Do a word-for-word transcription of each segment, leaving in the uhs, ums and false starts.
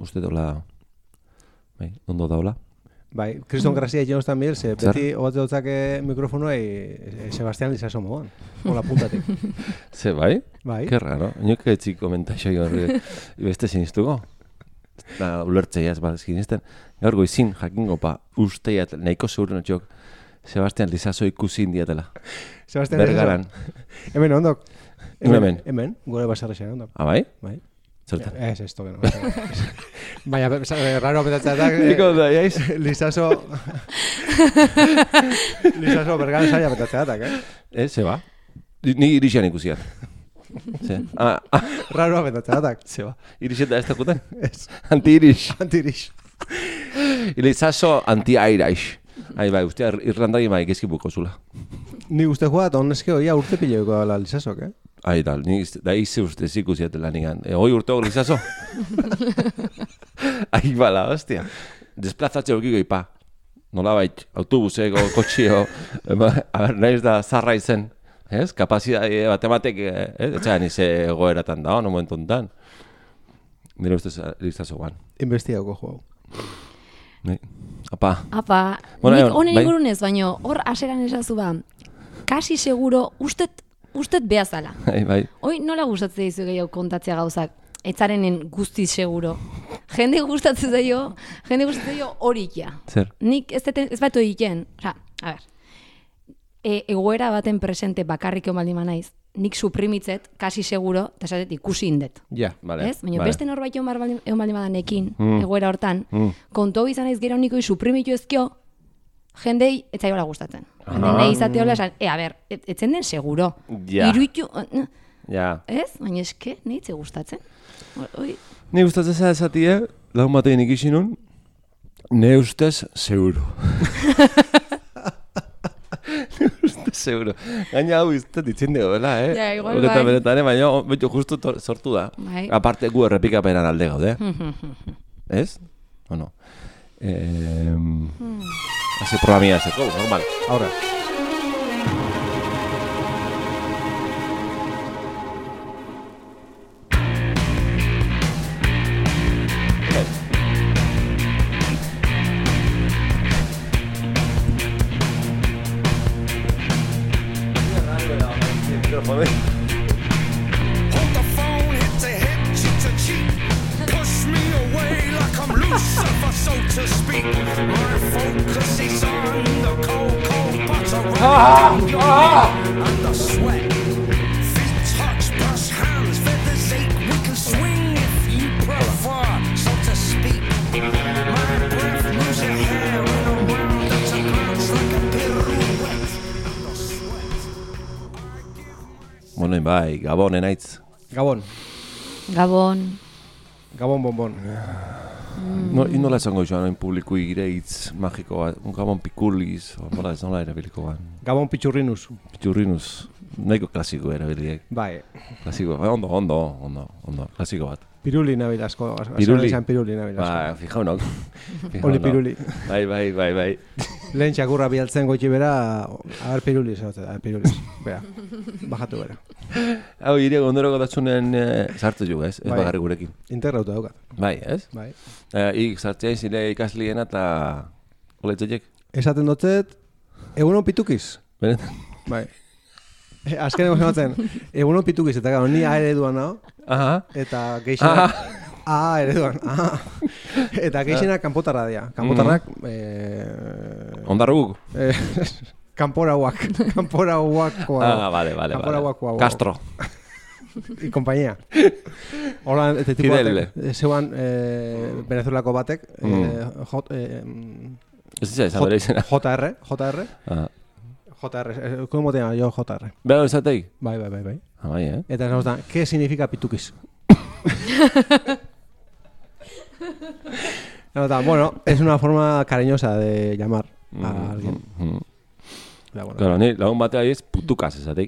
uste dola, bai, ondo daula. Bai, Kriston Grazia egin también, ze beti obate dutzake mikrofonoa e, Sebastián Lizaso moan. Hola, puntatik. Ze, bai? Bai. Qué raro. Nik etzik komentaxo horri beste sinistuko. Da, ulertzea ez bat sinisten. Gaur goizin jakingo pa usteiat nahiko seguru notxok Sebastián Lizaso ikusi indiatela. Sebastián Bergaran. Hemen ondok. Hemen. Hemen, gure basarrexan ondok. Ah, bai? Bai. Zertan? Ez, ez, toque no. Baina, raro apetatzea Niko da, jaiz? Lizaso... Lizaso bergaren saia apetatzea datak, eh? Ez, ze ba? Ni irixian ikusiat. Ze? Ah, ah. Raro apetatzea datak. Ze ba? Irixet da ez dakuten? Ez. Anti-irish. Anti-irish. Lizaso anti-airaix. Ai, bai, ustea Irlandari bai gezkibuko zula. Ni uste joat, honezke hoia urte pileuko dala Lizasok, eh? Ai, tal, ni da ize uste zikusiatela nigan. E, hoi urteo Lizaso? Ai, bala, hostia. Desplazatze horkiko ipa. Nola bait, autobuseko, kotxio, a ber, nahiz da zarra izen. Ez? Kapazidade bat ematek, ez? Etxean ize goeratan da, no momentu ontan. Nire ustez Lizaso guan. Investigauko jo. Nei. Apa. Apa, Bueno, nik egon, honen bai? ingurunez, baino, hor aseran esazu ba, kasi seguro, ustet, ustet behazala. Bai, bai. Hoi nola gustatzen dizu gehiago kontatzea gauzak, etzarenen guztiz seguro. Jende gustatzen zaio, jende gustatzen zaio horik ja. Zer? Nik ez, deten, ez batu egiten, oza, a ber, e, egoera baten presente bakarrik egon baldin naiz, nik suprimitzet, kasi seguro, eta esatet ikusi indet. Ja, vale. Ez? Baina vale. beste norbait egon baldin egon baldin badanekin, Mm. egoera hortan, Mm. kontu izan naiz gero nikoi suprimitu ezkio, jendei etzaiola gustatzen. Jende Aha. nahi izateola esan, e, a ber, et, etzen den seguro. Ja. Iruitu, Ja. ez? Baina eske, nahi etze gustatzen. Oi, Ni gustatzen zara esatie, lagun batein ikisinun, ne ustez seguro. Ne ustez seguro. Gaina hau iztet ditzen dugu, bela, eh? Ja, igual Horretan bai. benetan, eh? Baina, betu justu tor- sortu da. Bai. Aparte, gu errepikapenan alde gaude. Ez? O no? Eh, Hace programia zeko, normal. Ahora. Hold the phone, hit the hip, cheek to cheek. Push me away like I'm Lucifer, so to speak. My focus is on the cold, cold butter and the sweat. Feet touch, brush hands, feathers ache. We can swing if you prefer, so to speak. My breath moves your hair in a round that's a glance like a pirouette. And the sweat. Bueno, bai, Gabon, enaitz. Gabon. Gabon. Gabon bonbon. No, inola esango joan, oin publiku ire hitz magiko bat, un Gabon pikuliz, o nola ez nola erabiliko bat. Gabon pitxurrinuz. Piturrinuz, nahiko klasiko erabiliek. Bai. Klasiko, bai, ondo, ondo, ondo, ondo, klasiko bat. Piruli nabil asko. Piruli? Esan piruli nabil asko. Ba, fijaunok. Oli piruli. Bai, bai, bai, bai. Lehen txakurra bialtzen goiti bera, agar piruli esatzen, agar piruli. Bera, bajatu bera. Hau, ire gondoroko datzunen eh, sartu jo, ez? Ez Bai. bagarri gurekin. Integrauta daukat. Bai, ez? Bai. Eh, ik sartzea zile ikasliena eta oletzeiek. Esaten dutzet, egunon pitukiz. Benetan? Bai. E, azkeneko zematzen, egunon pitukiz, eta gano, ni A ereduan nago, Aha. eta geixenak Aha. A ereduan, A. Eta geixenak kanpotarra dira. Kanpotarrak, eh, Ondarruguk? eh, kanporauak, kanporauakoa. Ah, vale, vale, Kanporauakoa. vale. Castro. Y compañía. Hola, este tipo Fidel. batek, zeuan eh, Venezuelako batek, eh, J, eh, Ez dira izan bere izena. J R, J R, Ah. J R, eh, ¿cómo te llamas? Yo J R. Bera izatei? Bai, bai, bai, bai. Ah, bai, eh? Eta esan da, ¿qué significa pitukiz? No, ta, bueno, es una forma cariñosa de llamar a alguien. Mm, mm. Da, bueno. Claro, ni lagun batea ez putukaz esateik.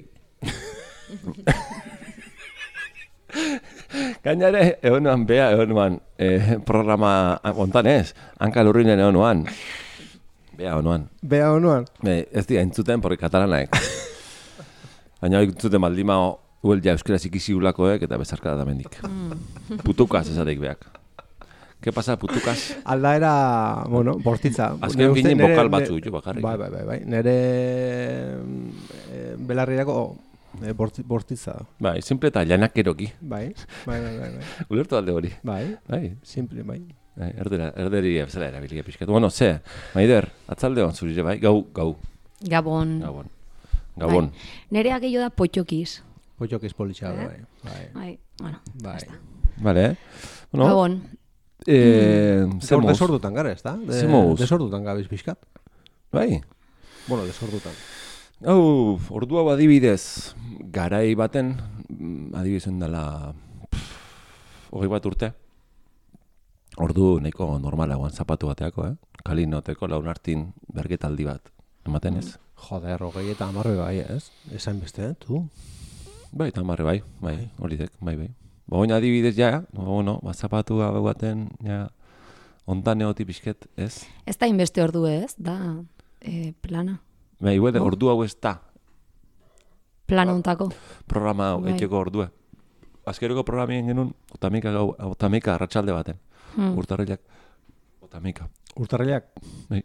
Gainare, egon nuan bea, egon nuan eh, programa ontan ez, hanka lurrinen egon nuan. Bea egon nuan. Bea honuan. Be, ez dira entzuten, porri katalanaek. Baina hori entzuten baldima huel ja euskaraz ikisi ulakoek eta bezarkada da mendik. Putukaz esateik beak. ¿Qué pasa, putukas? Aldaera, bueno, bortitza. Azken Nire uste- ginen nire- bokal nire- batzu jo bakarrik. Bai, bai, bai, bai. Nere eh, belarrirako eh, borti- bortitza da. Bai, simple eta llanakeroki. Bai, bai, bai, bai, bai. Ulertu alde hori. Bai, Bai, simple, bai. bai, erdera, erderi bezala erabilia pixkat. Bueno, ze, Maider, atzalde hon zurire bai, gau, gau, Gabon. gabon. Gabon. Bai. Nerea gehiago da potxokiz. Potxokiz politxa, Eh? bai. Bai, Bai, bueno, bai. Vale, eh? Bueno, Gabon. eh, Gaur zemos, desordutan gara, ez da? De- Zemoz. Desordutan gabiz pixkat. bai. Bueno, desordutan. Hau, ordu hau adibidez, garai baten, mm, adibidezen dela, pff, hogei bat urte, ordu nahiko normalagoan zapatu bateako, eh? Kalinoteko launartin bergetaldi bat, ematen ez? Joder, hogei eta amarre bai, ez? Esan beste, tu? Bai, eta marre bai, bai, hori dek, bai, bai. Ba, oin adibidez ja, ba, bueno, ba, zapatu hau baten, ja, ontan egotik pixket, ez? Ez da inbeste ordu ez, da eh, plana. Bai, igual, ordu hau ez da, Plana ontako. programa hau, Bai. etxeko ordua. Azkeroko programien genuen, otamika, gau, otamika arratsalde baten, Hmm. urtarrilak, otamika. Urtarrilak? Bai.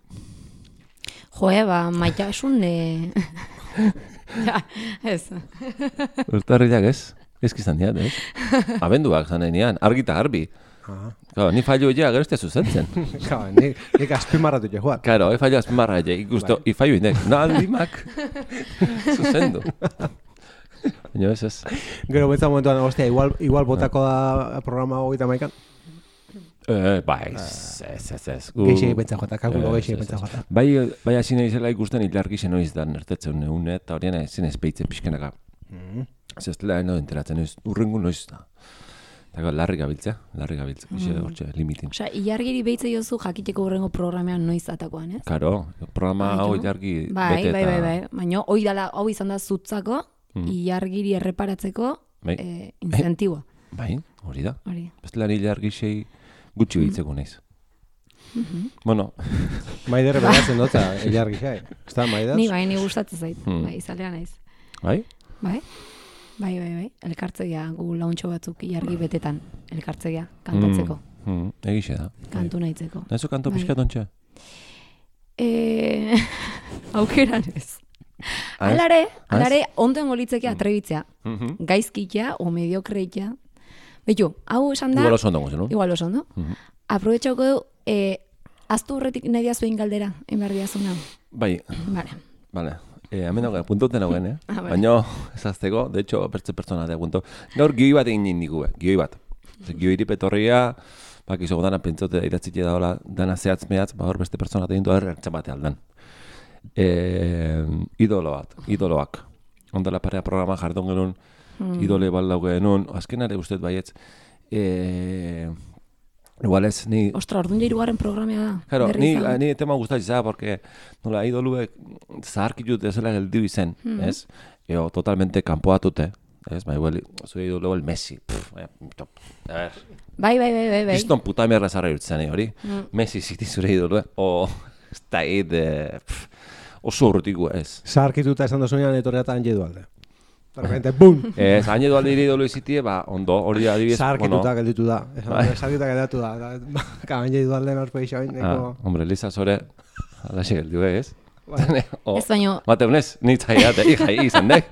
Joe, ba, maitasun... Eh... ja, ez. Urtarrilak ez? Ez kizan diat, ez? Abenduak zan nahi nian, argita garbi. Aha. Claro, ni fallo ja, gero ez zuzentzen. Claro, nik, nik azpimarratu jo, joan. Claro, he fallo azmarra ja, ikusto, Bai. ifallo inek, naldimak zuzendu. Baina ez ez. Gero betza momentuan, ostia, igual, igual botako da programa hogeita maikan. Eh, bai, ez, ez, ez, ez. Gu- Geixi pentsa jota, kalkulo Ez, geixi ez, pentsa ez. jota. Bai, bai hasi nahi zela ikusten ilargi zen noiz da nertetzen neune, eta horien ezin ezpeitzen pixkenaka. Mm. Ez ez dela no enteratzen noiz, urrengu noiz da. Eta larri gabiltzea, larri gabiltzea, mm. hortxe, limitin. Osea, ilargiri behitze jozu jakiteko urrengo programean noiz atakoan, ez? Karo, programa Bai, hau jo. ilargi Bai, bete bai, eta... bai, bai. Baina hoi dala, hau izan da zutzako, Mhm. ilargiri erreparatzeko Bai. eh, incentiboa. Bai, hori da. Hori. Bestela ni ilargisei gutxi behitzeko naiz. Bueno, Maider beratzen dota, ilargi xai. Ez da, Maider? Ni bai, ni gustatzen zait. Hmm. Bai, izalea naiz. bai? Bai? Bai, bai, bai. Elkartzegia, gu launtxo batzuk ilargi betetan. Elkartzegia, kantatzeko. Mm, mm, egixe da. Kantu nahitzeko. Naizu kanto Bai. pixkat ontxe? Eh, aukeran ez. Ah, ez? Alare, Ah, ez? alare, onden golitzekea atrebitzea. Mhm. Gaizkitea o mediokreitea. Beitu, hau esan da... Igual oso ondo gozen, no? Igual oso ondo. Mhm. Aprobetxauko du, eh, aztu horretik nahi diazuen galdera, enbar diazuna. Bai, Vale. vale. Eh, hemen hau, puntuten hauen, eh? Ah, vale. Baina, ez azteko, de hecho, bertze pertsona de punto. Gaur gioi bat egin indigu, eh? Gioi bat. Gioi petorria, bak izo dana pentsote idatzite da hola, dana zehatz mehatz, ba hor beste pertsona egin du ertzen bate aldan. Eh, idolo bat, idoloak. Ondela parea programa jardun genuen, Hmm. idole baldau genuen, azkenare ustez baietz, eh, igual ez, ni... Ostra, orduan ja hirugarren programea da. Claro, berri ni, izan. ni tema gustatzen za, porque nola idoluek zaharkitut ezela geldiu izen, Mhm. ez? Eo, totalmente kanpoatute, ez? Ba, igual, zure idolo el Messi, pff, eh, top. A ver, Bai, bai, bai, bai, bai. kriston puta merda zarra jutzen, eh, hori? Mm. Messi ziti zure idolo, eh? O, ez da id, eh, pff, oso urrutiko ez. Zaharkituta esan dozunean etorrea eta hanje dualde. De repente, bum! Ez, haine dualde nire idolo izitie, ba, ondo, hori adibidez, Zaharkituta gelditu da. Bai. Zaharkituta geldatu da. Hanje dualde norpe isa bain, ah, neko... hombre, Lisa zore, alaxe geldiu, eh, ez? Bai. O, Ez baino, Mate unez, nitzai ate, jai izan dek.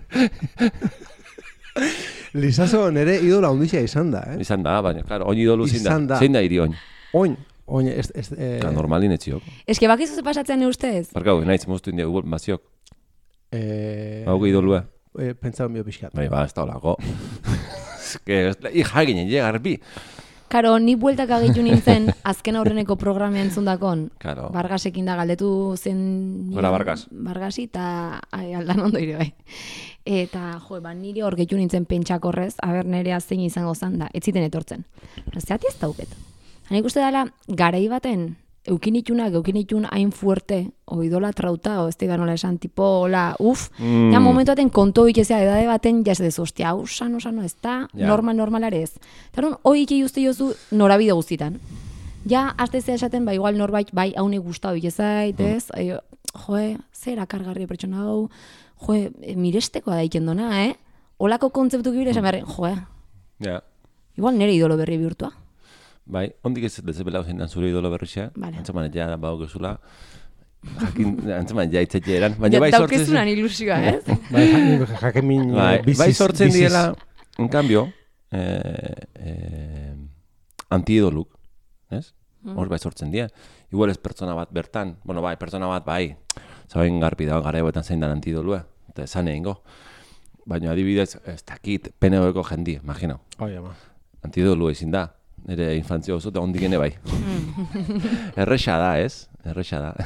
Lizazo nere idola ondixea izan da, eh? Izan da, baina, claro, oin idolu zein da. Izan da. Zein da iri oin? Oin, oin, ez... ez eh, Ka normalin etziok. eske bakizu ze pasatzen ne ustez? Barkau, naiz moztu india gubol maziok. eh, Hau idolue. eh, Pentsau mio pixkat. Bai, ba, ez da olako. Ez que, i jaginen, je, garbi. Karo, ni bueltak agitu nintzen azken aurreneko programean entzundakon. Claro. Bargasekin da galdetu zen... Gora Bargas. Bargasi eta ai, aldan ondo ire bai. Eta, jo, ba, nire hor gehitu nintzen pentsakorrez, aber nerea zein izango zan da, ez ziten etortzen. Zeati ez dauket. Hanik uste dela, garai baten, eukinitunak, eukinitun hain fuerte, o idola trauta, o ez da nola esan, tipo, hola, uf, Mm. ja momentu baten konto ikizea edade baten, ja ez dezu, ostia, hau sano, sano, ez da, Ja. normal, normalare ez. Eta hori, hoi iki uste jozu norabide guztitan. Ja, azte zea esaten, ba, igual norbait, bai, haune gustau ikizait, ez, mm. joe, zer akargarri pertsona hau, joe, mirestekoa daiken dona, eh? Olako kontzeptu gibire esan beharren, joe, Ja. igual nire idolo berri bihurtua. Bai, ondik ez dezebela zein dan zure idolo berrixa, Vale. antzaman ja bau gezula, jakin, antzaman ja itzetje eran, baina bai sortzen... Daukezunan ilusioa, ez? Bai, ja- jakemin Bai, biziz. bai sortzen biziz. diela, en cambio, eh, eh, antiidoluk, ez? Hor bai sortzen dira. Igual ez pertsona bat bertan, bueno, bai, pertsona bat bai, zabain garbi da, garaiboetan zein dan antidolua, eta esan egingo. Baina adibidez, ez dakit, P N V-ko jendi, imagino. Oi, ama. Antidolua izin da, nire infantzia oso, eta ondikene bai. Erresa da, ez? Erresa da.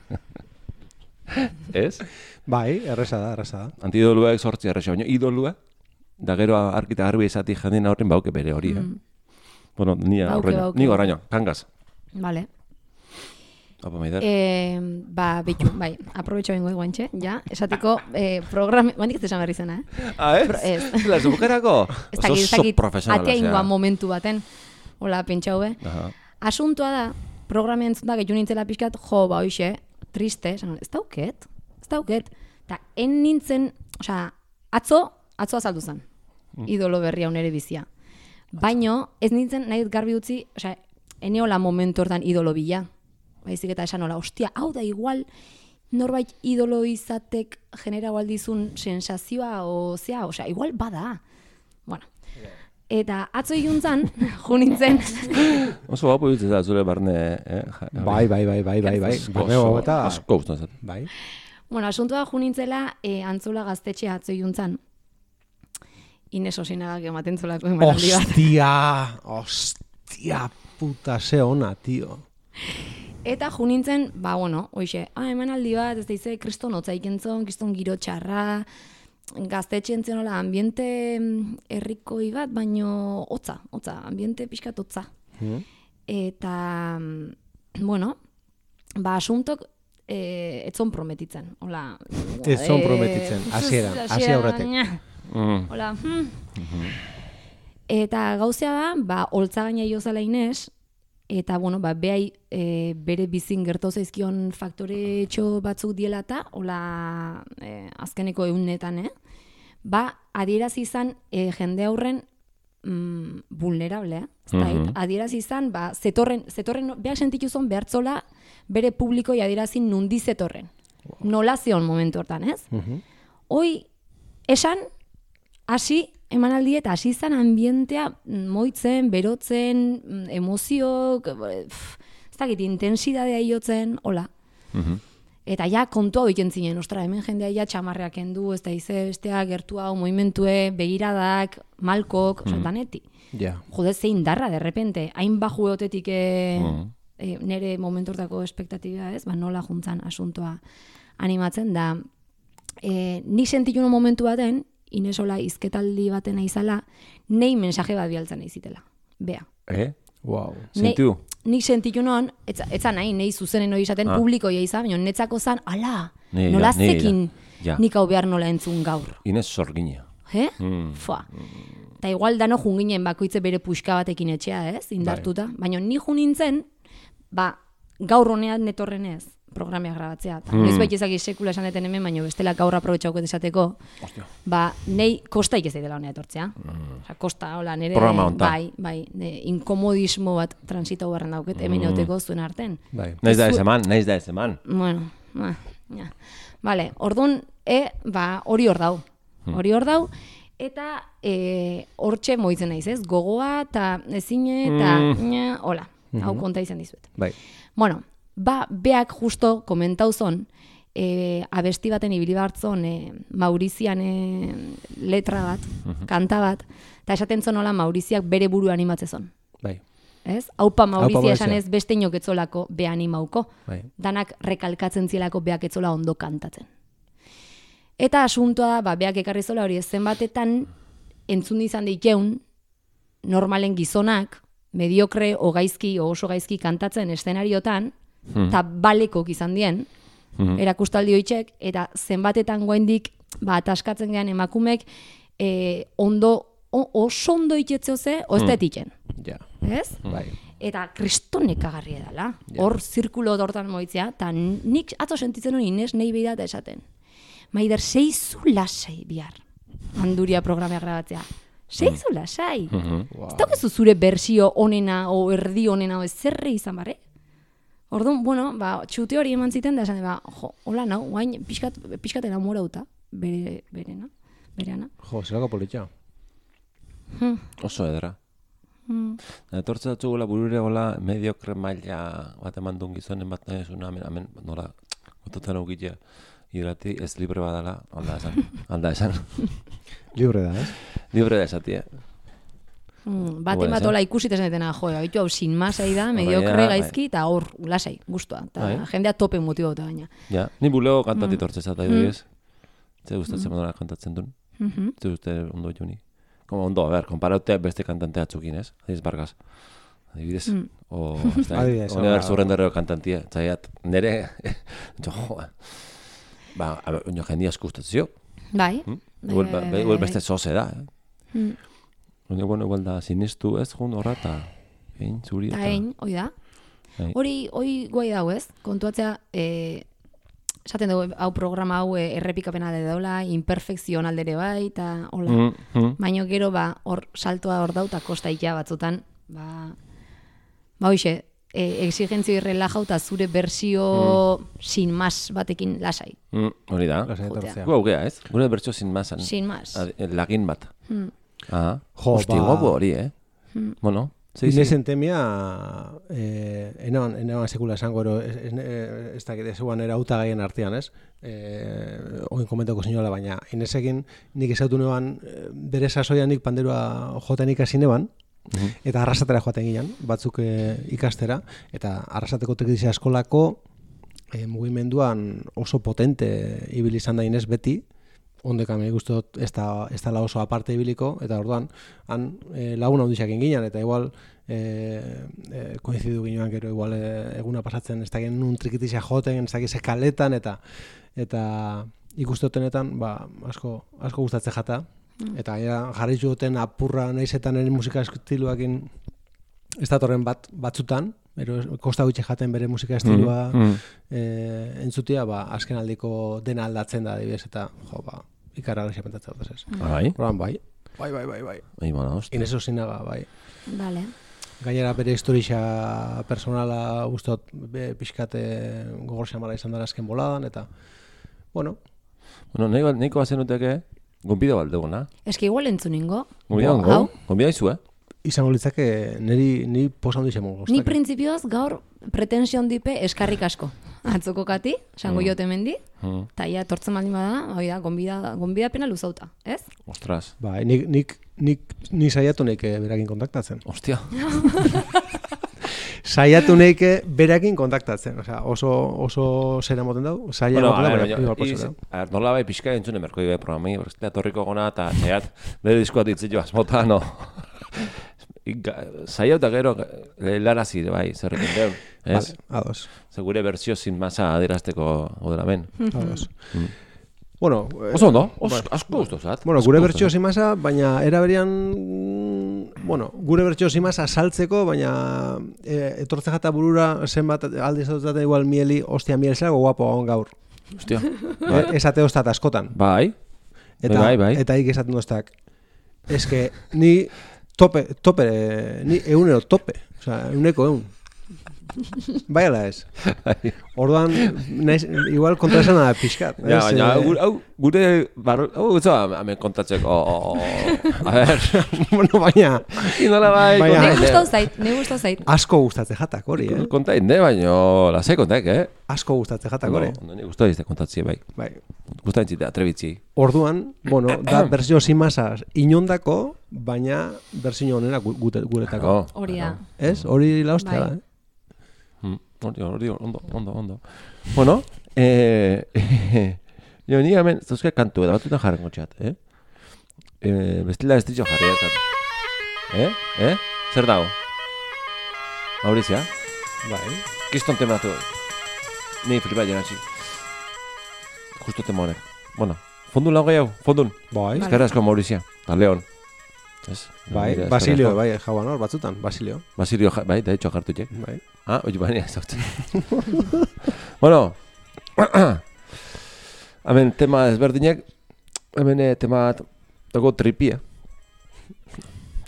Ez? Bai, erresa da, erresa da. Antidoluak sortzi erresa, baina idolua, da gero arkita garbi esati jendien horren bauke bere hori, eh? Bueno, ni Bauke, horreño, bauke. ni horreño, kangaz. Vale. Opa, maider. Eh, ba, betxu, bai, aprobetxo bengo guantxe, ja, esateko eh, programa, guantik ez esan berri zena, eh? Ah, ez? Pro- ez. La zubukerako? Ez dakit, ez Oso dakit, profesionala, atea ingoan zera. momentu baten, hola, pentsau, eh? Aha. Asuntoa da, programa entzun da, gehiu nintzela pixkat, jo, ba, hoxe, triste, esan, ez dauket, ez dauket, eta en nintzen, osea, atzo, atzo azaldu zen, idolo berria unere bizia. Baino, ez nintzen nahi dut garbi utzi, osea, eneola momentu hortan idolo bila. Baizik eta esan hola, ostia, hau da igual, norbait idolo izatek genera aldizun sensazioa, o zea, osea, igual bada. Bueno, eta atzo iluntzan, jo nintzen, Oso guapo ditzen da zure barne, eh? Ja- Bai, bai, bai, bai, bai, bai. Asko, Barne oso, eta... asko gustatzen zait. Bai. bueno, asuntoa jo nintzela, e, antzola gaztetxe atzo iluntzan, Ines Osinagak ematen zolako emanaldi bat. Ostia, ostia, puta, ze ona, tio. Eta jo nintzen, ba, bueno, hoxe, ah, emanaldi bat, ez da ize, kriston hotza ikentzon, kriston giro txarra, gaztetxe entzen hola, ambiente mm, herrikoi bat, baino hotza, hotza, ambiente pixkat hotza. Eta, mm, bueno, ba, asuntok, eh, etzon prometitzen, hola. Ez zon eh, prometitzen, hasieran, hasi hasiera, aurretik. nya. Mm. Hola, hmm. Eta gauzea da, ba, holtza gaina iozala Ines, eta, bueno, ba, behai e, bere bizin gerto zaizkion faktore txo batzuk diela eta, hola, e, azkeneko egunetan, eh? Ba, adierazi izan e, jende aurren mm, vulnerablea, Mhm. adierazi izan, ba, zetorren, zetorren, behar sentituzon behartzola bere publikoi adierazi nundi zetorren. Nola zion momentu hortan, ez? Hoi, esan, hasi, emanaldi eta hasi izan ambientea moitzen, berotzen, mm, emozioak, pff, ez dakit, intensidadea iotzen, hola. Mhm. Eta ja kontua oiken zinen, ostra, hemen jendea ja txamarreak endu, ez da ize bestea, gertu hau, movimentue, begiradak, malkok, mm. daneti. Ja. Jode, zein darra, de repente, hain baju egotetik e, Mhm. e, nere momentortako espektatiba, ez, ba, nola juntzan asuntoa animatzen, da, e, nik sentitun momentu baten, Inesola izketaldi baten aizala, nei mensaje bat bialtzen aizitela. Bea. Eh? Wow. Sentiu? Nik sentitu non, etza, etza nahi, nei zuzenen hori izaten Ah. publikoia izan, baina netzako zan, ala, Nira, nola nira. zekin Ja. nik hau behar nola entzun gaur. Inez sorgina. He? Mm. Fua. Eta igual dano junginen bakoitze bere puxka batekin etxea, ez, indartuta. Baina ni ju nintzen, ba, gaur honean netorren ez, programea grabatzea. Mm. Noiz baita ezak sekula esan deten hemen, baina bestela gaur aprobetxauket esateko, Ostia. ba, nei kostaik ez daitela honea etortzea. Mm. Osea, kosta, hola, nire, Programa hontan. bai, bai, ne, inkomodismo bat transitau barren dauket, hemen eoteko zuen arten. Bai. Naiz da ez eman, naiz da ez eman. Bueno, ba, ja. Vale, orduan, e, ba, hori hor dau. Hori hor dau, eta e, hortxe moitzen naiz, ez? Gogoa, eta ezine, eta, Mm. nya, hola, hau konta izan dizuet. Bai. Bueno, ba, beak justo komentau zon, e, abesti baten ibili bartzon e, Maurizian e, letra bat, kanta bat, eta esaten zon hola Mauriziak bere buru animatze zon. Bai. Ez? Aupa Maurizia Maurizia. esan ez beste inok etzolako be animauko. Bai. Danak rekalkatzen zielako beak etzola ondo kantatzen. Eta asuntoa da, ba, beak ekarri zola hori zenbatetan entzun izan dikeun normalen gizonak, mediokre o gaizki o oso gaizki kantatzen eszenariotan, eta balekok izan dien, erakustaldi hoitzek, eta zenbatetan goendik, ba, ataskatzen gean emakumek, e, ondo, o, oso ondo iketzeo ze, o ez da etiken. Ja. Ez? Bai. Eta kristonek agarri edala. Hor zirkulo dortan moitzea, eta nik atzo sentitzen hori Ines nahi behira eta esaten. Maider, seizu lasai bihar. Handuria programea grabatzea. Seizu lasai. Mhm. Ez daukazu zure bersio onena, o erdi onena, o ez zerre izan barre? Orduan, bueno, ba, txute hori eman ziten da, esan, ba, jo, hola nau, guain, pixkat, pixkat enamorauta, bere, berena, bereana. Jo, zelako politxa. Hmm. Oso edera. Hmm. Etortze datzugula burure gola mediokre maila bat eman duen gizonen bat nahi esuna, hemen, hemen, nola, gototan augitea, irati ez libre badala, alda esan, alda esan. Libre da, ez? Libre da esatia. Mm, bat Bueno, ematola ikusit esan detena, jo, abitu hau sin masai da, mediokre bai. gaizki, eta hor, lasai, guztua. Eta Bai. jendea tope motibauta baina. Ja, ni bulego kantati tortze zata Mm. iduriez. Ze gustatzen nola kantatzen duen. Mhm. Ze uste ondo juni. Como ondo, a ver, komparaute beste kantante atzukin, ez? Adiz Vargas. Adibidez. Mm. O, ez da, Adibidez, Oliver ba- Zurrenderreo kantantia. Zaiat, nere, jo, joa. Ba, a ber, oino jendia asko gustatzeo. Bai. Mm? Bai, Igual, bai, ba- bai, igual bai. beste zoze da, eh? Mm. Oino, bueno, igual da sinistu ez jun horra, eta egin zuri. Eta egin, hoi da. Bai. Hori, hoi guai dago ez, kontuatzea, e, esaten dugu, hau programa hau e, errepikapena de daula, imperfekzion aldere bai, eta hola. Mm, mm. Baina gero, ba, hor saltoa hor dau, eta kosta ikia batzutan, ba, ba hoxe, e, exigentzio irrelajau eta zure bersio sin mas batekin lasai. Mm, hori da. Lasai Jotea. etortzea. Gu augea, ez? Gure bertso sin masan. Sin mas. Ad- Lagin bat. Hmm. Ah, Jo, hosti, ba- guapo hori, eh? Hmm. Bueno, sí, Inez sí. entemia, eh, enaban, enaban sekula esango, ero, ez, ez, ez, ez dakit, ez eguan erautagaien artean, ez? Eh, Oin komentako ziniola, baina Inezekin nik ezautu neban, eh, bere sasoian nik panderoa joten ikasi neban, Mhm. eta arrasatera joaten ginen, batzuk eh, ikastera, eta arrasateko teknizia eskolako eh, mugimenduan oso potente ibili izan da Inez beti, ondeka me gustu dut ez da, ez dala oso aparte ibiliko, eta orduan han e, lagun handiak ginen, eta igual e, e, koincidu ginoan gero igual e, eguna pasatzen ez dakien nun trikitizia joten, ez dakien ze kaletan, eta eta ikustotenetan ba, asko, asko gustatzen jata, eta gainera jarraitu duten apurra naizetan ere musika estiloakin ez datorren bat batzutan, ero kosta gutxi jaten bere musika estilua Mm, mm. eh, entzutia, ba, azken aldiko dena aldatzen da, adibidez, eta, jo, ba, ikaragarri pentsatzen dut, ez. Bai, Orduan, bai, bai, bai, bai, bai. bai, bueno, hosti. Inez Osinaga, bai. Vale. Gainera bere historia personala guztot be, pixkate gogor xamara izan dara azken boladan, eta, bueno, Bueno, nahiko, nahiko bazen uteke, gonbide baldeguna. Eski igual entzuningo. Gonbide Hau? gongo, gonbide izu, eh? izango litzake niri, ni posa handi xemo Ni printzipioz gaur pretension dipe eskarrik asko. Atzoko kati, esango Mm. jote mendi, Mm. eta ia tortzen baldin bada, hoi da, gonbida, gonbida pena luzauta, ez? Ostras, Bai, nik, nik, nik, ni saiatu neike berakin kontaktatzen. ostia. Saiatu neike berakin kontaktatzen, osea, oso, oso zera moten dau, saia Bueno, moten a dau, ver, baina igual baina, posa iz- da. a ver, nola bai pixka entzune merko ibe programai, borreztea torriko gona, eta zaiat, bere diskoa ditzio asmota, no. Zaila eta gero, lehilarazi, bai, zerrekin deu, ez? Vale, ados, Segure berzio sin masa adirazteko odelamen. ados. Mm. Bueno, eh, Oso ondo, os, bai. asko gustozat. Bueno, asko gure gustozat. bertxio zimasa, baina era berean, mm, bueno, gure bertxio zimasa saltzeko, baina e, etortze jata burura zenbat aldiz dut igual mieli, ostia, miel zelago guapo on gaur. Ostia, Bai. Esate ostat askotan. bai, Eta, bai, bai. eta ik esaten doztak. Ez que ni tope, tope, ni eunero tope. Osea, euneko eun. Bai ala ez. Orduan, naiz, igual kontraesan da pixkat. ja, ez, baina, eh, gure, hau, gure, barro, hau, ez da, hemen kontatzeko, oh, a ver, bueno, baina inola bai, Baina- Ne konta gustau inde. zait, ne gustau zait. asko gustatzen jatak hori, eh? Konta inde, baina, lasai kontak, eh? Asko gustatzen jatak hori. Ondo, ni guztua izte kontatzi, bai. Bai. Guztua entzite, atrebitzi. Orduan, bueno, da berzio simazaz inondako, baina berzio onena gu- gute, guretako. Hori da. Ez? Hori laustea Bai. da, eh? Mm, Hori, hori, ondo, ondo, ondo. Bueno, eh, jo, ni hemen, zauzke kantu, eta batzutan jarrengo txat, eh? Eh, bestila ez ditxo jarri, eh? Eh? Eh? Zer dago? Maurizia? Bai. Kiston tematu. Ni flipa jenatzi. Justo tema honek. Bueno, fondun lau gehiago, fondun. Bai. Eskerra asko Maurizia, eta Leon. Ez? Bai, Nire Basilio, eskerra asko. bai, jauan hor, batzutan, Basilio. Basilio, ja- bai, da hecho jartu txek. Bai. Ah, oye, baina ez dautzen. Bueno, hemen tema ezberdinek, hemen eh, tema bat dago tripia.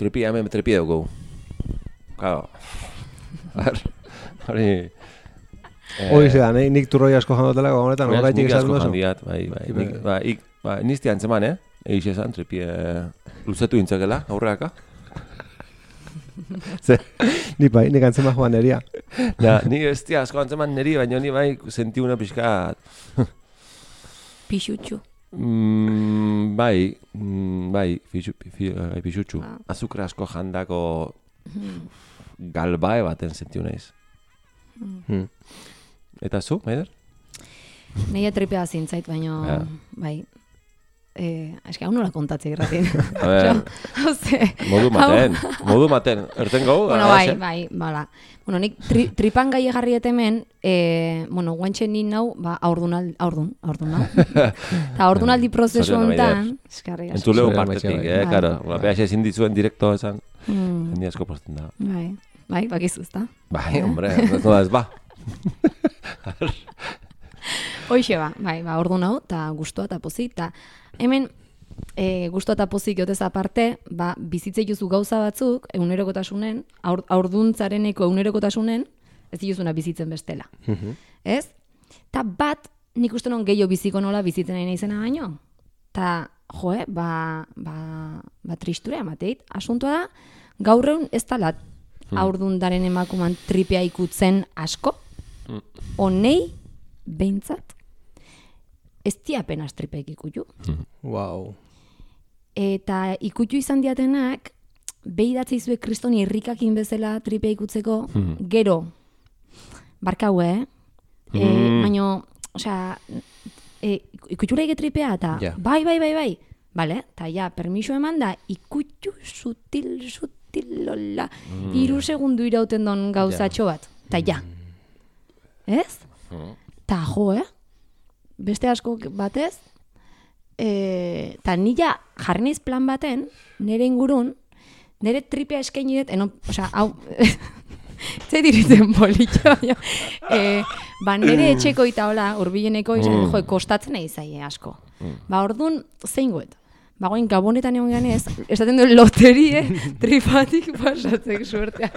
tripia, hemen tripia dugu. Claro. Hori... Hori zedan, eh? Nik turroi asko jandotela, honetan, horreitik Nik esaten asko duzu. jandiat, bai, bai. Nik, ba, ik, ba, nizti antzeman, eh? Egiz esan, tripie luzetu intzakela, aurreaka. Ze, ni bai, nik antzema joan neria. Ja, ni ez tia asko antzeman niri, baina ni bai sentiuna pixka... Pixutxu. Mm, bai, mm, bai, fixu, fi, bai, pixutxu. Ah. Azukra asko jandako galbae baten sentiu naiz. Hmm. Eta zu, Maider? Neia tripea zintzait, baina, Ja. bai, eh, eski hau nola kontatzea irratin. A ver, modu maten, modu maten. Erten gau? Bueno, bai, bai, bala. Bueno, nik tri, tripan gai egarriet hemen, eh, bueno, guantxe nin nau, ba, aurdun, aurdun, aurdun nau. Eta aurdunaldi prozesu Zorionak, honetan, eskarri asko. Entzuleu Zorionak, partetik, bai. eh, Bai. karo. Beha ezin dizuen direkto esan, Mm, jende asko posten da. bai, bai, bakizu, ezta? Bai, hombre, ez nola ez ba. Hoixe ba, bai, ba, ordu nau, eta gustua eta pozik, eta hemen e, gustua eta pozik jotez aparte, ba, bizitzei juzu gauza batzuk, egunerokotasunen, aur, aurduntzareneko egunerokotasunen, ez dituzuna bizitzen bestela. Ez? Ta bat, nik uste non gehiago biziko nola bizitzen nahi naizena baino. Ta, joe, ba, ba, ba tristura emateit. Asuntoa da, gaur egun ez talat aurdundaren emakuman tripea ikutzen asko, honei behintzat, ez di apenas tripeak ikutu. Wow. Eta ikutu izan diatenak, behidatze izue kriston irrikakin bezala tripea ikutzeko, gero, barkau, eh? E, baina, osea, e, ikutxura tripea, eta Ja. bai, bai, bai, bai, bale, eta ja, permiso eman da, ikutxu sutil, sutil, lola, iru segundu irauten don gauzatxo bat, eta ja. Ez? Ta jo, eh? Beste asko batez, e, ta nila jarri naiz plan baten, nire ingurun, nire tripea eskaini dut, eno, osea, hau, ze diritzen politxo, e, ba, nire etxeko eta hola, urbileneko, izan, jo, kostatzen nahi zaie asko. Ba, orduan, zein goet? Ba, goin gabonetan egon ganez, esaten duen loterie, tripatik pasatzek suertea.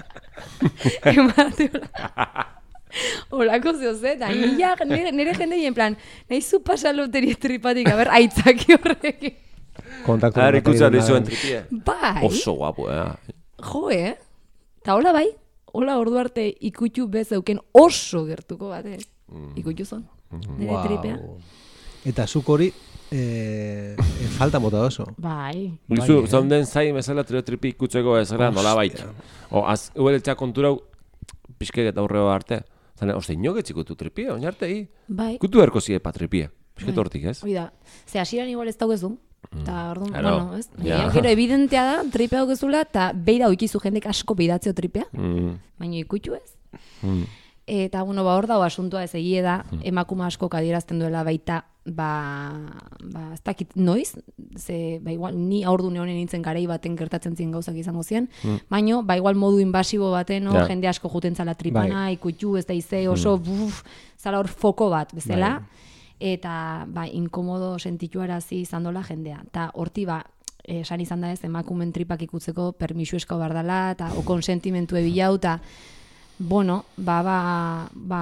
Emate hola. Olako zehoz, eta nire, nire, nire jende en plan, nahi zu pasa loterie tripatik, a ber, aitzaki horrekin. Kontaktu. Har, ikutzen dizuen tripie. Bai, Oso guapo, eh? jo, eh? Ta hola bai, hola ordu arte ikutu bezauken oso gertuko bat, eh? Ikutu zon, nire tripea. Eta zuk hori, e, e, falta mota oso. Bai, Gizu, Bai, eh? zaunden zain bezala trio tripi ikutzeko ezera nola bait. O, az, ubeletxea konturau, pixkek eta aurreo arte. Zane, oste, inogetz ikutu tripie, oin arte, hi. bai. Kutu erko ziepa tripie. Pixket Bai. hortik, ez? Hoi da, ze hasieran igual ez daukezu, eta orduan, Claro. bueno, ez? Ja. Ja. Gero evidentea da, tripea daukezula, eta beira oikizu jendek asko beidatzeo tripea, Mm. baina ikutu ez. Mm. Eta, bueno, ba, hor dago asuntua ez egie da, emakume asko adierazten duela baita, ba, ba, ez dakit noiz, ze, ba, igual, ni aurdune honen nintzen garei baten gertatzen ziren gauzak izango ziren, baino, ba, igual modu invasibo baten, no? Ja. Jende asko juten zala tripana, ikutu, ez da ize, oso, buf, zala hor foko bat, bezala, eta, ba, inkomodo sentituarazi izan dola jendea. Ta horti, ba, esan izan da ez, emakumen tripak ikutzeko permisu eskau bardala, eta o konsentimentu ebilau, eta, bueno, ba, ba, ba...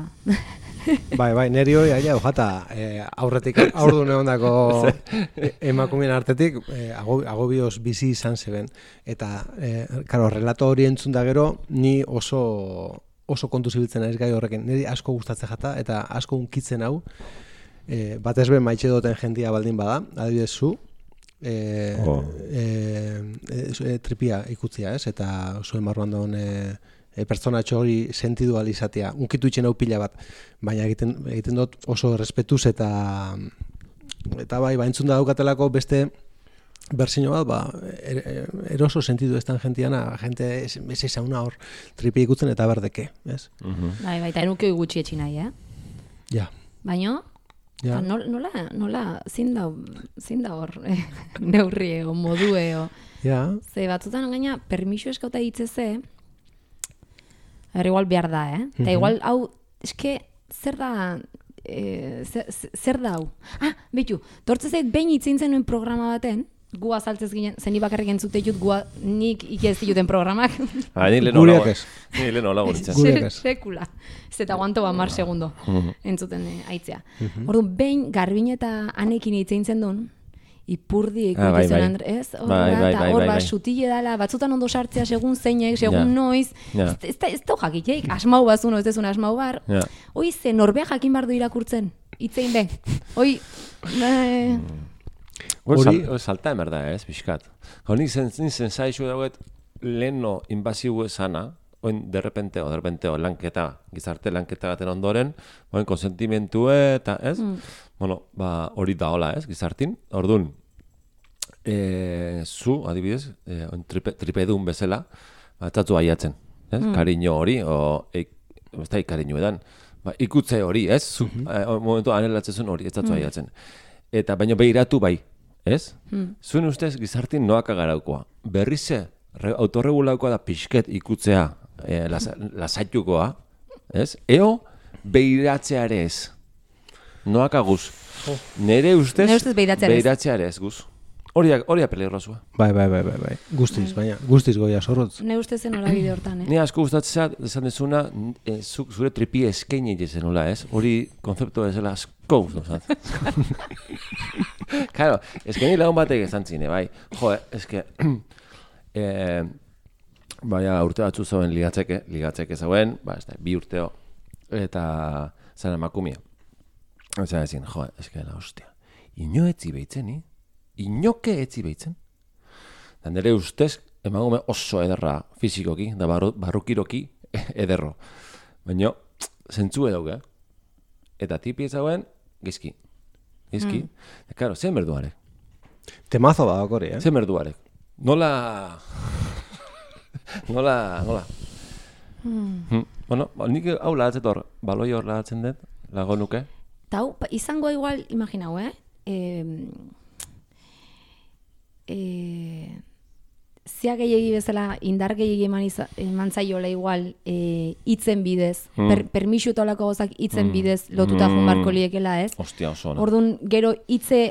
Bai, bai, neri hori aia, ojata, e, aurretik, aurdun egondako emakumeen artetik, e, ago, agobioz bizi izan zeben. Eta, e, karo, relato hori entzun da gero, ni oso, oso kontu zibiltzen naiz gai horrekin. Niri asko gustatzen jata, eta asko unkitzen hau, e, batez ben maitxe duten jendia baldin bada, adibidez zu, e, Oh. e, e, e, tripia ikutzia, ez? Eta zuen barruan daun e, e, pertsonatxo hori sentidu alizatea. Unkitu itxen hau pila bat, baina egiten, egiten dut oso respetuz eta eta bai, ba, entzun da daukatelako beste berzino bat, ba, er, er, eroso sentidu estan gentiana, gente ez, ez ezauna hor tripi ikutzen eta berdeke, ez? Bai, bai, eta enuke gutxi etxi nahi, eh? Ja, Baina, ja. ta nol- nola, nola, zin da, zin da hor, eh, neurrie, o modue, o... Ja, Ze batzutan gaina, permiso eskauta ditzeze, er igual behar da, eh? Eta igual, hau, eske, zer da, eh, zer, zer da hau? Ah, bitu, tortze zait behin itzintzen nuen programa baten, gu azaltzez ginen, zeni bakarrik entzute jut, gua nik ikez dituten programak. Ah, ni lehen Gureak olago. ez. Ni lehen olago nintzen. Gureak ez. Sekula. Ez eta guanto ba mar segundo entzuten eh, aitzea. Orduan, behin garbin eta anekin hitzein zen duen, ipurdi Ah, bai, ikutzen bai. Andres, hor Bai, da, bai, eta bai, hor bai, ba bai. sutile dala, batzutan ondo sartzea segun zeinek, segun Ja. noiz, Ja. ez ez da ez da jakiteik, asmau bazuno, ez dezun asmau bar. Ja. Hoi ze norbea jakin bardu irakurtzen, hitzein be. Hoi, eh, Hori Hori- sal, salta emer da, ez, pixkat. Hori zen, zen zaizu dauet, leheno inbasiu esana, oin derrepente, o derrepente, o lanketa, gizarte lanketa baten ondoren, oin konsentimentue, eta, ez? Bueno, ba, hori da hola, ez, gizartin. Orduan, e, zu, adibidez, e, oin tripe, tripedun bezala, ba, etzatzu aiatzen, ez? Kariño hori, o, e, ez da ikariño edan, ba, ikutze hori, ez? Zu, e, momentu anelatzezun hori, etzatzu aiatzen. Eta baino behiratu bai, ez? Zuen ustez gizartin noaka garaukoa. Berrize, re, autorregulaukoa da pixket ikutzea e, lasa, lasaitukoa, ez? Eo, behiratzeare ez. Noaka guz. Nere ustez, Nere ustez behiratzeare ez. behiratzeare ez guz. Horiak, horia peligrosua. Bai, bai, bai, bai, bai. Guztiz, baina, guztiz goia zorrotz. ne uste zen hola bide hortan, eh? Ni asko gustatzea, esan dezuna, e, zuk zure tripi eskaini dizen nola, ez? Hori konzeptu bezala asko gustatzen. Claro, eskaini lagun batek esan zine, bai. Jo, eske, eh, baina urte batzu zauen ligatzeke, ligatzeke zauen, ba, ez da, bi urteo, eta zan emakumia. Eta ezin, jo, eske, la hostia, ino etzi behitzen, inoke etzi behitzen. Da nire ustez, emagume oso ederra fizikoki, da barru, barrukiroki ederro. Baina, zentzu edauke. Eta tipi ezauen, gizki. Gizki. Mm. Karo, zen berduarek. Temazo badak hori, eh? Zen berduarek. Nola... nola... Nola... Mm. Bueno, ba, nik hau lahatzet hor, baloi hor lahatzen dut, lago nuke. Ta hau, pa- izango igual, imaginau, eh? Eh, eh, zia gehiegi bezala, indar gehiegi eman, iza- eman zaiola igual eh, hitzen bidez, Mm. per, permisu eta olako gozak hitzen bidez lotuta Mm. joan barko liekela, ez? Ostia, oso ona. Orduan, gero hitze,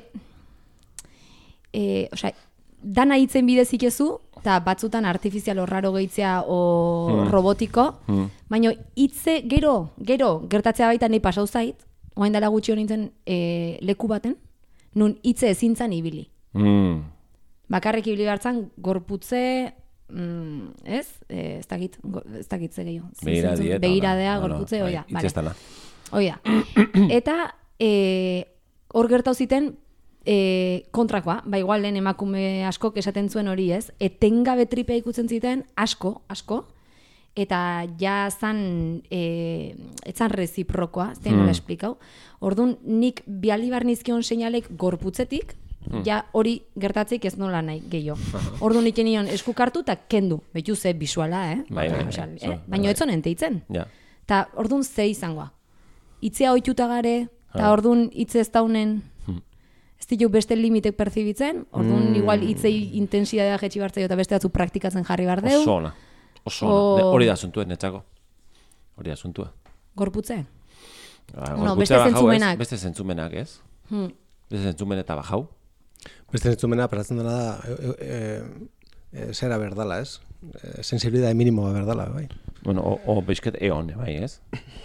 eh, osea, dana hitzen bidez ikezu, eta batzutan artifizial horraro gehitzea o Mm. robotiko, Mm. baina hitze gero, gero, gertatzea baita nahi pasau zait, orain dela gutxi honintzen e, leku baten, nun hitze ezintzan ibili. Mm. Bakarrik ibili hartzan, gorputze, mm, ez? E, ez dakit, go- ez dakit ze gehiago. Ze- Begira zentzun- dieta. Begiradea, gorputze, oia. Bai, itzestana. Oia. Eta e, hor gertau ziten e, kontrakoa, ba igual lehen emakume askok esaten zuen hori, ez? Etengabe tripea ikutzen ziten asko, asko, eta ja zan, e, etzan reziprokoa, ez da nola esplikau. Orduan, nik biali barnizkion seinalek gorputzetik, ja hori gertatzeik ez nola nahi gehiago. Orduan nik nion eskukartu eta kendu, betu ze bisuala, eh? Bai, bai, bai. Osea, Zo, eh? Baina ez zonen teitzen. Ja. Ta orduan ze izangoa. Hitzea ohituta gare, eta orduan hitze ez daunen, ez ditu beste limitek perzibitzen, orduan igual hitzei intensidadea jetxi bartzaio eta beste batzu praktikatzen jarri bar deu. Oso ona. Oso O- ona. Ne- Hori da asuntua, netzako. Hori da asuntua. Gorputze. Ba, Bueno, gorputzea beste bajau, ez? zentzumenak. Beste zentzumenak, ez? Hmm. Beste zentzumen eta bajau. Beste entzumena, peratzen dela da, e, e, e, zera berdala, ez? E, sensibilidade minimoa berdala, bai. Bueno, o, o bizket eon, bai, ez?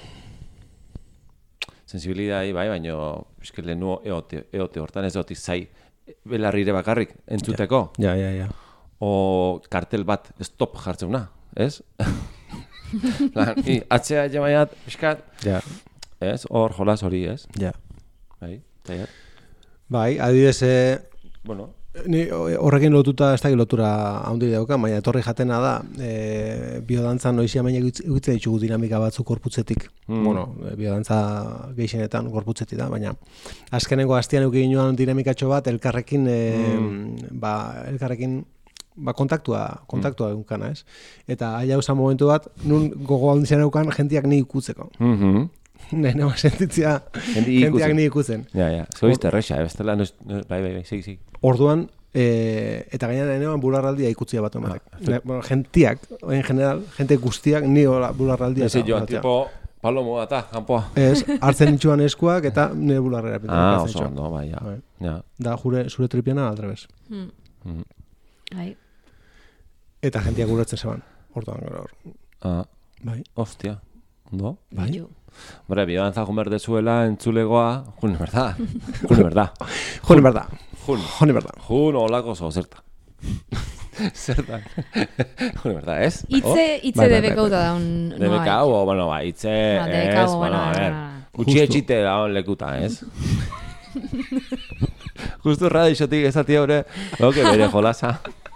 Sensibilidade, bai, baino bizket lehenu eote, eote hortan ez dut izai belarrire bakarrik entzuteko. Ja, ja, ja. O kartel bat stop jartzeuna, ez? Lan, i, atzea jamaiat, bizkat, Ja, ez? Hor jolas hori, ez? ja. Bai, taiat. Bai, adibidez, e, Bueno, ni horrekin lotuta, ez da lotura handi dauka, baina etorri jatena da, e, biodantzan noizia baina egitzen ditugu dinamika batzuk gorputzetik. Mm. Bueno, e, biodantza gehienetan gorputzetik da, baina azkenengo astean euki ginoan dinamikatxo bat, elkarrekin, e, ba, elkarrekin ba, kontaktua, kontaktua mm. egunkana, ez? Eta haia usan momentu bat, nun gogo handizean eukan jentiak ni ikutzeko. mhm. Nena sentitzea Jendi jentiak ikutzen. ni ikutzen. Ja, ja. Zoizte erresa, eh? Bestela, no, no, bai, bai, bai, segi, segi. Orduan, e, eta gainera nenean bularraldia ikutzia bat ematek. Ne, bueno, gentiak, en general, jente guztiak ni hola bularraldia. Ese joan, ematea. tipo, palomo eta, kanpoa. Ez, hartzen ditxuan eskuak eta nire bularrera. Ah, oso ondo, bai, ja. Bai. Ja. Da, jure, zure tripiana aldrebez. Hmm. Bai. Eta jentia guretzen zeban. Hortan gara hor. Ah, Bai. hostia, ondo? Bai. Jo. Hombre, bibanza jun berdezuela entzulegoa, jun, verdad? Jun, verdad? Jone berda. Jun. Jone berda. Jun olako zo, zerta. Zertan. Jun, verdad, ez? Itze, itze Bai, bai, debekauta bai, daun. Debekau, o, bueno, ba, itze, Ba, ez, debekau, bueno, a bueno, ver. bueno. Gutxi etxite daun lekuta, ez? Justo radixotik ezati haure, oke, bere jolasa.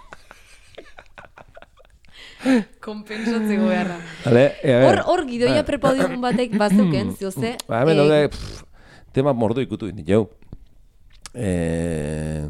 Konpensatzeko beharra. Vale, e, a ver. Hor, hor gidoia prepaudigun batek bazuken, zioze. Ba, hemen daude, pff, tema mordu ikutu indi, jau. Eh,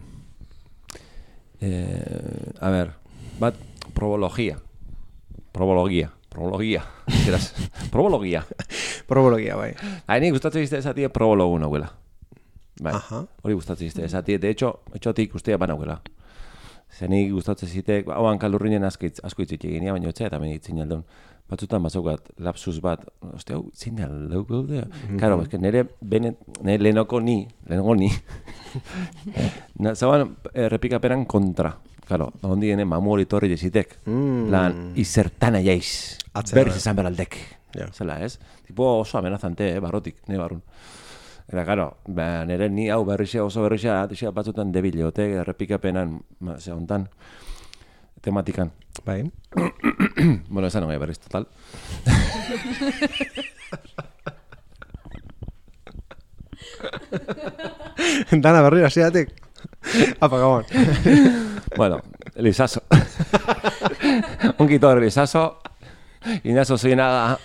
eh, a ver, bat, probologia. Probologia. Probologia. Eraz, probologia. Probologia, bai. Haini gustatzen izte esatie probologu nahuela. Bai, Aha. hori gustatzen izte esatie. De hecho, etxotik ustea banahuela. Zenik gustatzen zitek, hauan kalurrinen asko itzik egin, baina etxea eta menitzen aldeun. Batzutan bazaukat lapsus bat, oste hau, zin aldeu gaude. Karo, eske nire benet, nire lehenoko ni, lehenoko ni. Na, zauan errepikaperan kontra. Karo, ondi gene mamu hori torri jezitek. Mm. Lan, izertana jaiz. Atzera, Berriz bai. izan beraldek. Ja. Zela, ez? Tipo oso amenazante, eh, barrotik, nire barrun. Eta, karo, ba, nire ni hau berrixe, oso berrixe, atixea batzutan debileote, errepikapenan, ma, ze hontan, tematikan. Bai. Bueno, esan nagoia berriz, total. Dana berri hasiatik. Apa, gabon. Bueno, Lizaso. Un torre Lizaso. Inazo Zinaga.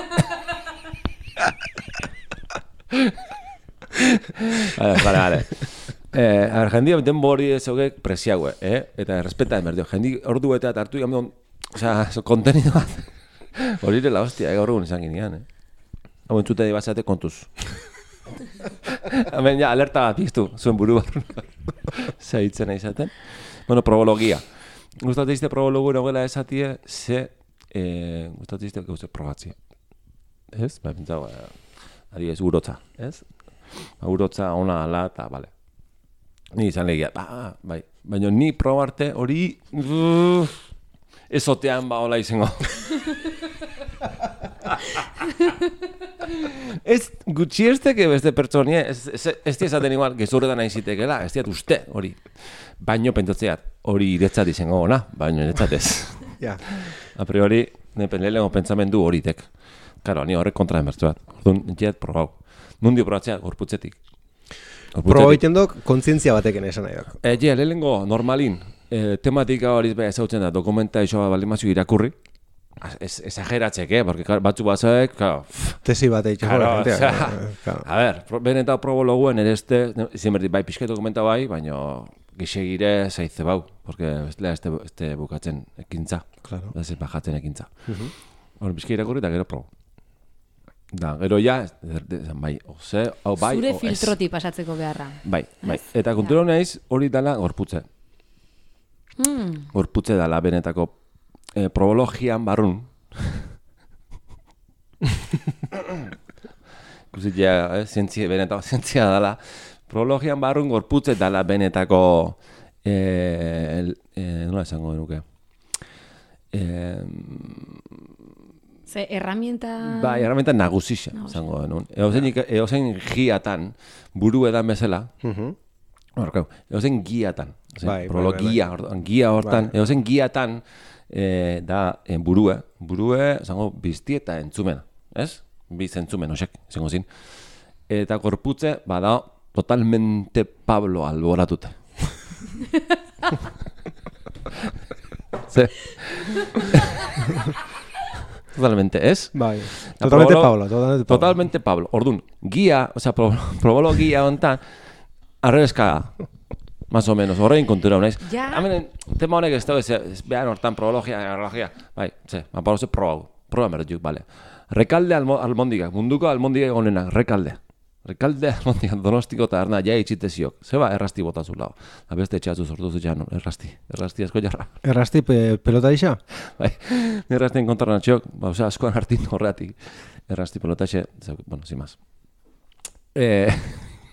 Vale, vale, vale. Eh, a ver, jendia denbori ez hogek presiague, eh? Eta respeta emerdio. Jendi ordu eta hartu gamon, o sea, so kontenido bat. Hori la hostia, eh, gaur egun izan ginean, eh? Hau entzute di basate kontuz. Hemen ja, alerta bat piztu, zuen buru barrun. Zaitzen izaten. Bueno, probologia. Gustatzen izte probologu nogela esatie, ze, eh, gustatzen izte gauze probatzi. Ez? Ba, pentsago, eh, adibidez, urotza, ez? Ba, urotza ona ala, eta, bale. Ni izan legia, ba, bai. Baina ni probarte hori, uh, ezotean ba hola izango. Ez gutxi esteke beste pertsonia, ez, ez, ez esaten igual, gezurretan nahi zitekela, ez diat uste hori. Baino pentsatzeat, hori iretzat izango ona, baino iretzat ez. Ja. A priori, lehenengo pentsamendu horitek. Karo, ni horrek kontra emertzuat. Orduan, jet probau. Nundi probatzea, gorputzetik. Proba egiten dok, kontzientzia batekin esan nahi dok. E, je, lehenengo, normalin, e, tematika hori beha ezautzen da, dokumenta iso balimazio irakurri. Ez, exageratzek, eh? Porque claro, batzu batzak, claro, Tesi bat egiten. claro, jola, jentea, osea, claro. a ver, pro- beneta probologuen ere este, izin berdi, bai, pixka dokumenta bai, baina gixegire zaitze bau, porque bestea este, este bukatzen ekintza, Claro. ez ez bajatzen ekintza. Hor, pixka irakurri eta gero probo. Da, gero ja, ez- ez- bai, oze, hau bai, Zure o ez. filtroti pasatzeko beharra. Bai, bai. Eta kontura naiz hori dala gorputze. Hmm. Gorputze dala benetako eh, probologian barrun. Ikusit ja, eh, zientzia, benetako zientzia dala. Probologian barrun gorputze dala benetako eh, el, eh, nola esango genuke. Eh, Ze herramienta... Bai, herramienta nagusixa, esango genuen. Eozein, eozein giatan, buru edan bezala, Mhm. Horkau, eozen giatan, ozen, Bai, bai, prologia, bai, orduan, gia hortan, Bai. eozen giatan eh, da en burue, burue, zango, bizti eta entzumena, ez? Biz entzumen, osek, izango zin. Eta gorputze, bada, totalmente Pablo alboratute. Ze? Totalmente, ez? Bai. La Totalmente probolo- Pablo, totalmente Pablo. Totalmente Pablo. Orduan, guía, o sea, pro, probologia hontan, arrebeska, más o menos, horrein kontura honaiz. Ja. Hemen, tema honek ez dago, ez, ez behar hortan probologia, arreologia, bai, ze, maparoze probau, proba merdetuk, bale. Rekalde almo, almondiga, munduko almondiga egonenak, rekalde. Rekalde almondiga, donostiko eta arna, ja itxiteziok. Zeba, errasti botazu lau. Da beste etxeatzu sortu zutxean, errasti, errasti asko jarra. Errasti pe, pelota isa? Bai, errastien kontra natxeok, ba, osea, askoan hartin horreatik. Errasti pelotaxe, zeu- bueno, sin más. Eh,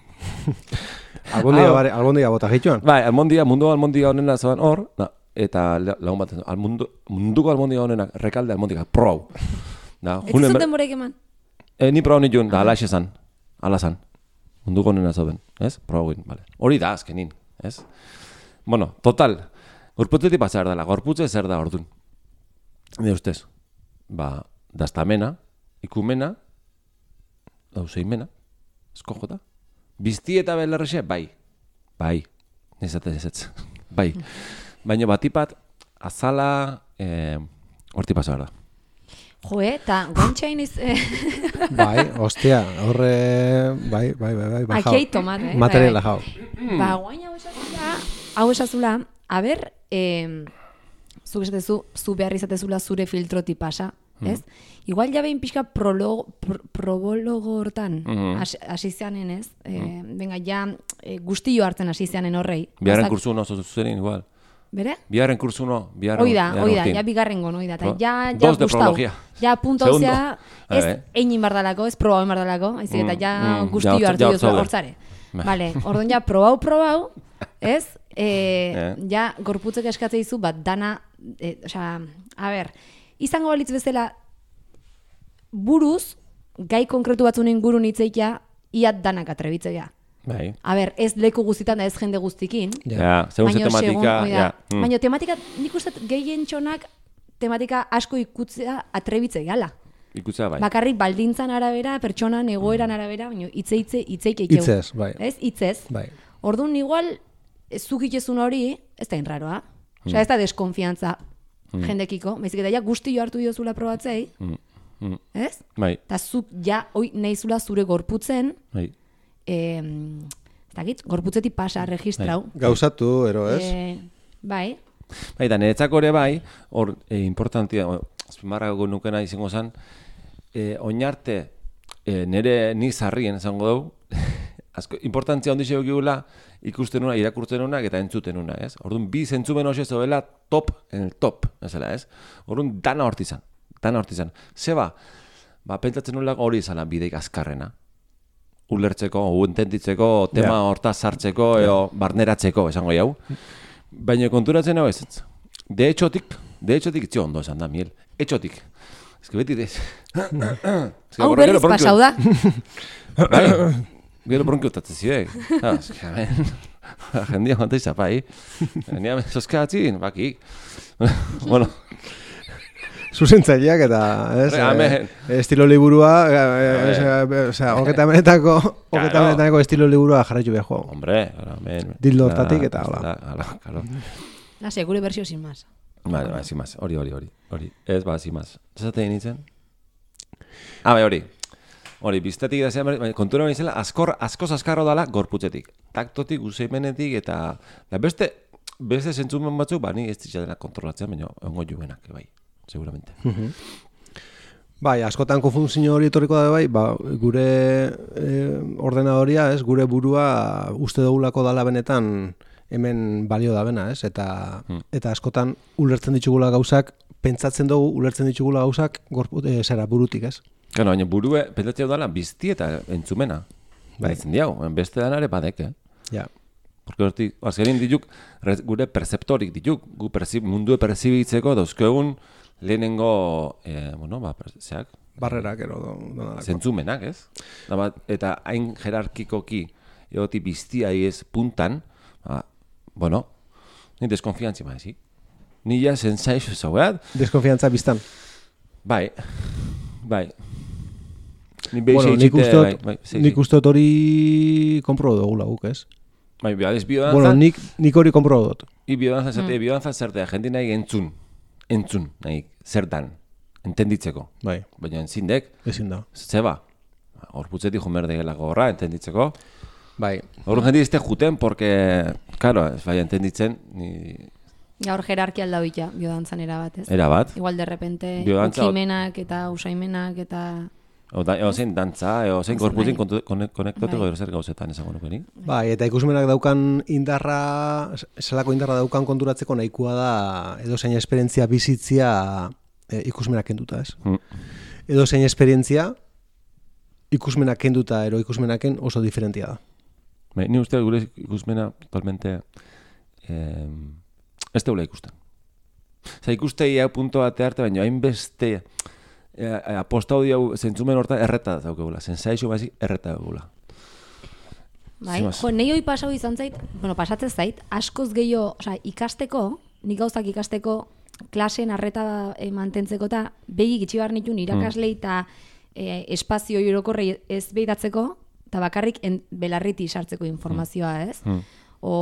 Albondia, Hau. bare, albondia bota gehituan. Bai, almondia, mundu almondia honena zoan hor, na, eta la- lagun bat, al mundu, munduko almondia honenak, rekalde almondia, pro. Da, Ez junen zuten ber- denborek eman? eh, ni pro nituen, da, ala esan, ala zan. Munduko honena zoben, ez? Pro egin, vale. Hori da, azkenin, ez? Bueno, total, gorputzetik pasar dela, gorputze zer da ordun. Ni ustez, ba, daztamena, ikumena, dauzeimena, esko jota. Bizti eta belarrexe, bai. Bai. Nezate ez bai. Baina batipat, azala, eh, horti pasa da. Jo, eta gontxain iz... Eh, Bai, ostia, horre, bai, bai, bai, bai, bai, Aquí hay tomate, eh? materiala Bai, jau. bai. Ba, guain hau esazula, hau esazula, a ber, eh, zuk esatezu, zu behar izatezula zure filtroti pasa, ez? Igual ja behin pixka prologo, pro, probologo hortan Mhm. hasi hasi zeanen, ez? Eh, venga, ja eh, guztio hartzen hasi zeanen horrei. Biharren Gauzak- kursu uno zuzenin igual. Bere? Biharren kursu uno, biharren. Hoi da, biharren hoi da, urtin. ja bigarrengo, hoi da. Eta Pro- ja, ja dos de gustau. prologia. Ja punta Segundo. hozea, ez Eh. egin bardalako, ez probau bardalako, ez eta Mm, ja mm, guztio ja, hartu ja diozu hortzaude. hortzare. Bai. Vale, orduan ja probau, probau, ez? E, Eh. Ja gorputzek eskatzen dizu, bat dana, e, osea, a ber, izango balitz bezala, buruz, gai konkretu batzun ingurun hitzeikia, iat danak atrebitzea. Bai. A ber, ez leku guztitan da ez jende guztikin. Ja. Ja, segun ze Baina tematika, hoi da. ja. mm. Baina tematika, nik uste dut gehien txonak tematika asko ikutzea atrebitzea gala. Ikutzea bai. Bakarrik baldintzan arabera, pertsonan egoeran arabera, baina hitze hitze hitzeik eikeu. Hitzez, bai. Ez, hitzez. Bai. Orduan igual zuk itezun hori, ez da inraroa. Osea, ez da deskonfiantza jendekiko, baizik eta ja guztio hartu diozula probatzei, Mm, mm, ez? Bai, Eta zuk ja hoi nahizula zure gorputzen, bai. em, ez dakit, gorputzetik pasa, registrau. Gauzatu, ero, ez? Eh, bai, Bai, da, niretzako ere bai, hor, e, importantia, azpimarrako nukena izango zen, e, oinarte, e, nire ni zarrien esango dugu, asko, importantzia ondixe egula ikusten una, irakurtzen una, eta entzuten una, ez? Orduan, bi zentzumen hoxe zoela top, en el top, ezela, ez? Orduan, dana hortizan, dana hortizan. Zeba, ba, pentsatzen nula hori izala bideik azkarrena. Ulertzeko, u entenditzeko, tema Ja. horta sartzeko, edo barneratzeko, esango jau. Baina konturatzen hau ez, ez. De hechotik, de hechotik itxio ondo esan da, miel. Etxotik. Ez que beti dez. hau berriz pasau da. Bai, gero bronkio utatzen zidek. Ah, ez que, amen, jendia jonta izapai. Nia soskatzin, bakik. Bueno, Zuzentzaileak eta, ez? Re, amen. eh, estilo liburua, eh, eh, osea, hogeta menetako, hogeta Claro. menetako estilo liburua jarraitu behar jo. hombre, ara, men. Dildo hortatik eta hola. Hala, claro. Na, segure bersio sin más. Vale, vale, sin más. Hori, hori, hori. Hori. Ez, ba, sin más. Zaten nintzen? Ah, bai, hori. Hori, biztetik da zean, baina kontura izela, askor, askoz askarro dala gorputzetik. Taktotik, useimenetik, eta da beste, beste zentzumen batzuk, ba, ni ez ditxatena kontrolatzen, baina ongo juenak, bai, seguramente. Bai, askotan konfunzio hori etorriko da bai, ba, gure eh, ordenadoria, ez, gure burua uste dugulako dala benetan hemen balio da bena, ez, eta, eta askotan ulertzen ditugula gauzak, pentsatzen dugu ulertzen ditugula gauzak gorpu, eh, zera burutik, ez? Gano, baina burue, pentsatzen dala, bizti eta entzumena. Bai. Bai. Diau, beste danare badek, eh? Ja. Porque hortik, azkenin dituk, re- gure perceptorik dituk, gu perzi- mundue perzibitzeko dauzkegun lehenengo, eh, bueno, ba, per- zeak, Barrerak ero donalako. zentzumenak, ez? Da bat, eta hain jerarkikoki, egoti biztia ez puntan, ba, bueno, ni deskonfiantzi maizi. Ni ja sensaizu zaueat, Deskonfiantza biztan. bai, bai. Ni Bueno, behixe nik itxite, uste bai, dut, bai, sí, nik sí. uste dut hori konprobo dugula guk, ez? Bai, biodanz, biodanza, Bueno, nik, nik hori konprobo dut. I biodanza zertea, biodanza zertea, jende nahi entzun, entzun, nahi, zertan, entenditzeko. Bai, Baina entzindek, ezin da. zeba, horputzetik jumerde gelako horra, entenditzeko. Bai, Horren jende izte juten, porque, claro, ez bai entenditzen, ni Ja, hor jerarkia alda bitia, biodantzan erabat, ez? era bat. Igual de repente, Biodantza- ukimenak eta usaimenak eta... O da, eo zein dantza, eo zein Bai. gorputzin konektoteko Bai. ero zer gauzetan esango nuke nik. bai, eta ikusmenak daukan indarra, zelako indarra daukan konturatzeko nahikoa da edozein esperientzia bizitzia e, ikusmenak kenduta, ez? Mm. Edozein esperientzia ikusmenak kenduta ero ikusmenaken oso diferentia da. Bai, ni uste gure ikusmena totalmente eh, ez deula ikusten. Osa, ikustei hau punto bate arte, baina hainbeste eh, apostau diau zentzumen horta erreta daukegula. Sensazio basi erreta daukegula. Bai, jo, nahi hoi pasau izan zait, bueno, pasatzen zait, askoz gehiago, osea, ikasteko, nik gauzak ikasteko, klaseen arreta e, mantentzeko eta begik itxi behar nituen irakaslei eta e, espazio orokorrei ez behidatzeko, eta bakarrik en, belarriti sartzeko informazioa, ez? Mm. O,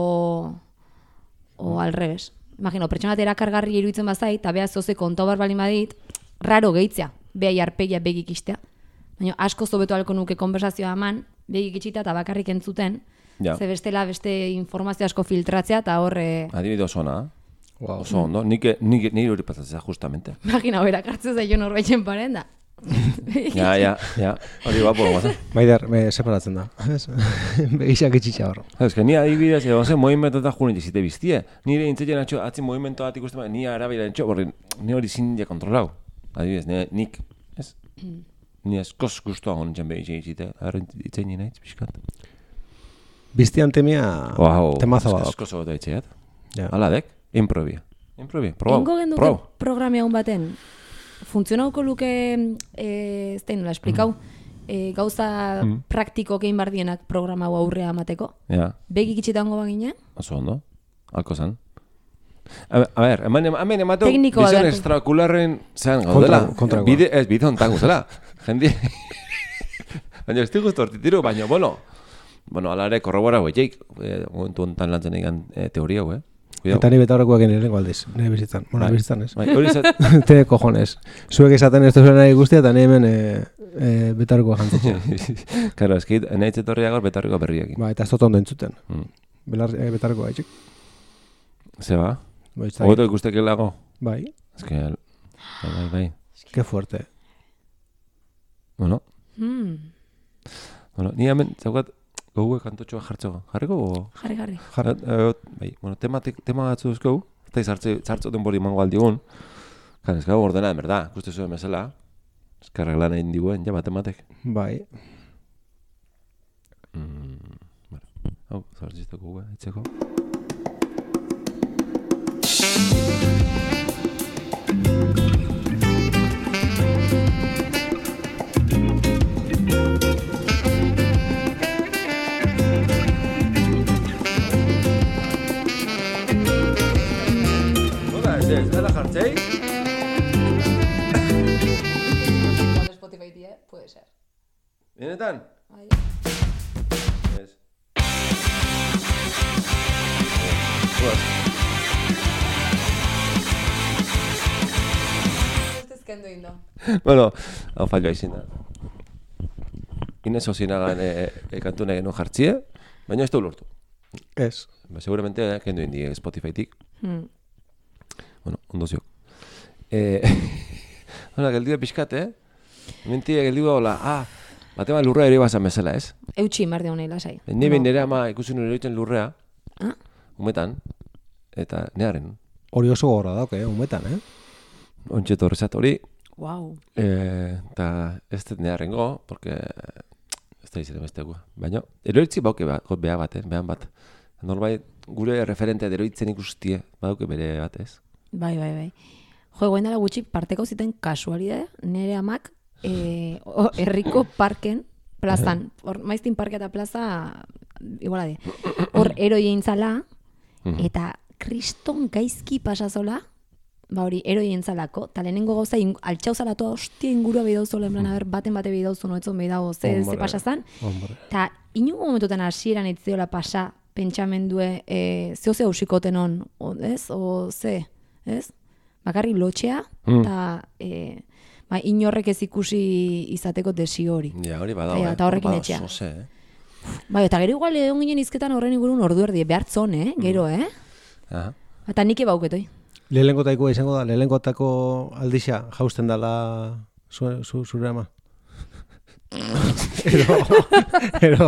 o al revés. Imagino, pertsona bat erakargarri iruditzen bazait, eta beha zoze kontau bar balin badit, raro gehitzea, beha jarpegia begik istea. Baina asko zobeto alko nuke konversazioa eman, begik itxita eta bakarrik entzuten, ja. Ze bestela beste informazio asko filtratzea eta horre... Adibide oso ona, Wow. oso ondo, nik, nik, nire hori pasatzea justamente. Imagina, berak hartzen zaio norbaiten parenda. Ja, ja, ja, hori guapo, guazen. Maider, me separatzen da. Begixak itxitxa hor. Ez que ni adibidez, edo ze movimento eta juren jizite biztie. Nire intzetzen atxo, atzi movimento bat ikusten, ni arabila entxo, borri, ni hori zin ja kontrolau. Adibidez, ne, nik, ez? Ni askoz guztua honen begixe jizite, arren itzein nina itz, pixkat. Biztian temia Wow, temazo badok. askoz ogotu itxeat. Ja. Ala dek, improbi. Improbi, probau, Engo genduke probau. programa egun baten, funtzionauko luke, e, ez da nola, esplikau, e, gauza Mm. praktiko kein bardienak programa hau aurrea amateko. Ja, Begik itxitango bagine, oso ondo, alko zan. A, a ber, hemen, hemen emateu, Tekniko bizan agertu. extrakularren zean gaudela. Kontra- kontrakoa. Bide, ez, bide hontan guzela. Jendi, baina ez digustu hortitiru, baina, bueno, bueno, ala ere korrobora huetxeik, eh, momentu hontan lantzen egan eh, teoria hau, eh? Cuidao. Eta ni beta horrekoak egin erengo aldiz, nire bizitzan. Bueno, Bai. bizitzan ez. Bai, hori zat, Te cojones. Zuek esaten ez duzuen nahi guztia, eta ni hemen e, e, betarkoa jantzitxea. Karo, eskit, nahi txetorria gaur betarriko berriakin. Ba, eta ez dut ondo entzuten. Mm. Belar, e, betarkoa etxik. Ze ba? Ba, ez da- Ogoto ikustek lago? Bai, Ez que, bai, bai, bai. que fuerte. Bueno, hmm, bueno, ni hemen, zaukat, gogue kantotxoa jartzeko. Jarriko gogo? jarri, jarri. Jarra, eh, bai, bueno, tematik, tema batzu duzkau, eta izartze, zartzo denbori mango aldigun. Kan, ez gau ordena, en verdad, ikuste zuen bezala. Eskarrak lan egin diguen, ja, matematek. Bai. Mm, bueno, hau, zartzizteko gogue, itzeko. Nola, ez ez, dela jartzei? Spotify die, puede ser. Benetan? Bai. Ez. Guaz. Ez ezkendu indo. Bueno, hau falloa izin da. Inez Osinagan e, e, kantu nahi genuen jartzie, baina ez da ulortu. Ez. Ba, seguramente eh, kendu indi Spotify-tik. Hmm. Bueno, ondo ziok. Eh, bueno, geldiu pixkat, eh? Mentia geldiu hola, ah, batema lurra ere bazan bezala, ez? Eutxi marde honei lasai. Ni behin nire ama ikusi nire egiten lurrea, Ah? umetan, eta nearen, Hori oso gogorra dauk, eh, umetan, eh? ontxeto horrezat hori, Wow. eh, eta ez dut nearrengo, porque ez da izaten bestegu. Baina, eroitzi bauke ba, beha bat, eh, behan bat. Norbait, gure referentea eroitzen ikustie, badauke bere bat, ez? Bai, bai, bai. Jo, egoen dela gutxi parteko ziten kasualidade, nire amak e, o, herriko parken, plazan, hor maiztin parke eta plaza, iguala di, hor eroi eintzala, eta kriston gaizki pasazola, ba hori, eroi eintzalako, eta lehenengo gauza, ing, altxauzalatua hostia ingurua behidauzola, en plan, a ber, baten bate behidauzo, noetzon behidago, ze, ze Hombre. pasazan, Hombre. eta inungo momentutan hasieran etziola pasa, pentsamendue, e, zeo ze hausikoten on, o, ez, o ze, ez? Bakarrik lotxea, Mm. eta e, ba, inorrek ez ikusi izateko desio hori. Ja, hori badao, Bai, eh? eta horrekin Bada etxea. oso ze, eh? Bai, eta gero igual egon ginen izketan horren ingurun ordu erdi, behartzon, eh? Gero, eh? Aha. Eta nik ebauketoi. Lehenengo taikoa izango da, lehenengo tako aldixa jausten dala zu, zu, zure ama. ero, ero,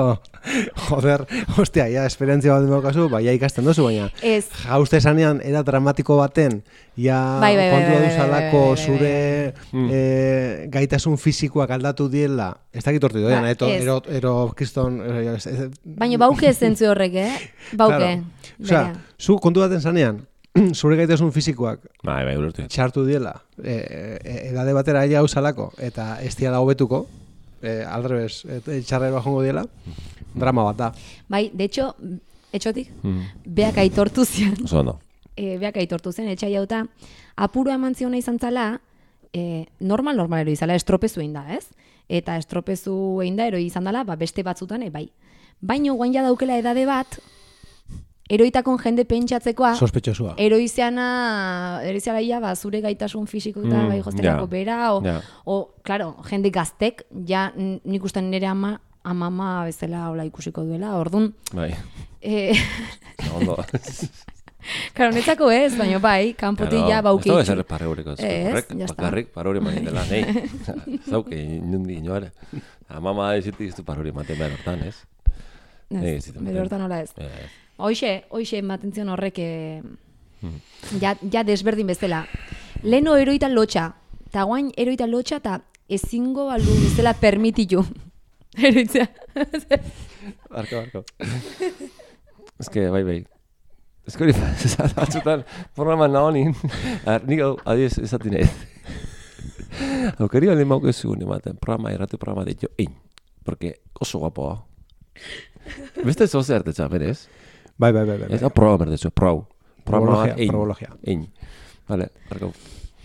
Joder, hostia, ja, esperientzia bat daukazu, bai, ja ikasten dozu, baina Ez. jauste esanean era dramatiko baten, ja Bai, bai, bai, kontua bai, bai, duzalako bai, bai, bai, zure Mm. eh, gaitasun fisikoak aldatu diela, ez dakit horti doian, Ba, eto, ez. ero, ero, kriston... Eh, ez- ez- Baina bauke zentzu horrek, eh? Bauke. Claro. Osea, berea. zu kontu baten zanean, zure gaitasun fisikoak Bai, bai, ulertu. txartu diela, e, e, edade batera ja usalako, eta ez diala hobetuko, e, aldrebes, e, txarrera jongo diela, drama bat da. Bai, de hecho, etxotik, Mm. beak aitortu zian. Oso ondo. E, beak aitortu zen, etxai hauta, apurua eman ziona izan zala, e, normal normalero izala, estropezu egin da, ez? Eta estropezu egin da, eroi izan dela, ba, beste batzutan, e, bai. Baino, guain ja daukela edade bat, eroitakon jende pentsatzekoa, Sospetxosua. eroizeana, eroizeala ia, ba, zure gaitasun fisiko eta Mm, bai jostelako ja, bera, o, ja. o, claro, jende gaztek, ja, n- nik uste nire ama, amama bezala hola ikusiko duela, orduan, Bai, eh, ondo. claro, netzako ez, baina bai, kanpotik ja bauke Ez itxu. da ezer parreuriko. Ez, Horrek, ya está. bakarrik parreure manin dela, nahi. Zauke, inundi inoare. Amama ezitik ez du parreure ematen behar hortan, ez? Nei, ez Ez, zitzen bere maten. hortan nola ez. Eh, Hoxe, hoxe ematen zion horrek, eh, Hmm. ja, ja desberdin bezala. Leno eroitan lotxa, eta guain eroitan lotxa, eta ezingo balu bezala permititu. Eroitzea. Barko, barko. Ez que, bai, bai. Ez que hori, batzutan, programan nahonin, nik hau, adiez, ezatin ez. Aukerio lehen mauke zugun ematen, programa, erratu programa ditu, ein. Porque oso guapoa. Beste zoze hartetza, berez? Bai, bai, bai, bai. Ez da proba berdezu, prou. Probologia, ein. probologia. Ein. Vale, barko.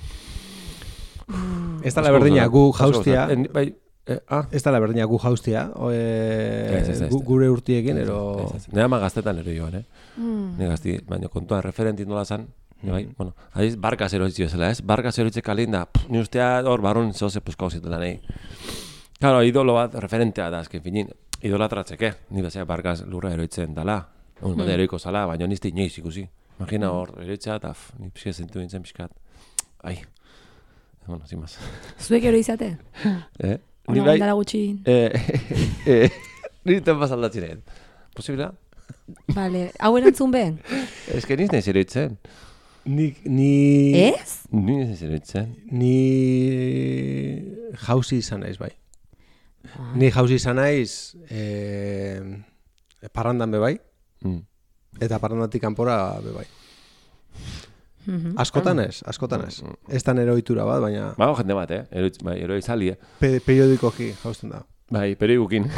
Ez da la berdina gu jaustia, En- Bai, eh, ah, ez da la berdina gu jaustia, o, e, Ez, ez, ez, gu- ez. gure urtiekin, ero... Ez, ez. Nire ama gaztetan ero joan, eh? Mm. Nire gazti, baina kontuan referentin nola zan, bai, bueno, adiz, barkaz eroitzi bezala, ez? Barkaz eroitze kalinda, pff, ni ustea hor barun zoze puskau zitela nahi. Claro, idolo bat referentea da, azken finin, idolatratzeke, ni bezala barkaz lurra eroitzen dala, un bat eroiko zala, baina nizte inoiz ikusi. Imagina hor, eroitzea eta, pff, ni pixka zentu nintzen pixkat, ai, bueno, sin más. Zuek ero izate? Eh? Ona bai- gandara gutxi. Eh, eh, nire tenpaz aldatzen egin. Posibila? Vale, hau erantzun ben? Ez que niz nahiz eroitzen. Ni, ni, Ez? Ni nahiz eroitzen. ni jauzi izan naiz, bai. Ni jauzi izan naiz eh, parrandan be bai, Mm. eta parrandatik kanpora be bai. Mhm. Askotan ez, askotan ez. Ez da nero ohitura bat, baina Bago jende bat, eh? Eroitz, bai, eroi zali, eh? pe periodikoki jausten da. Bai, perigukin.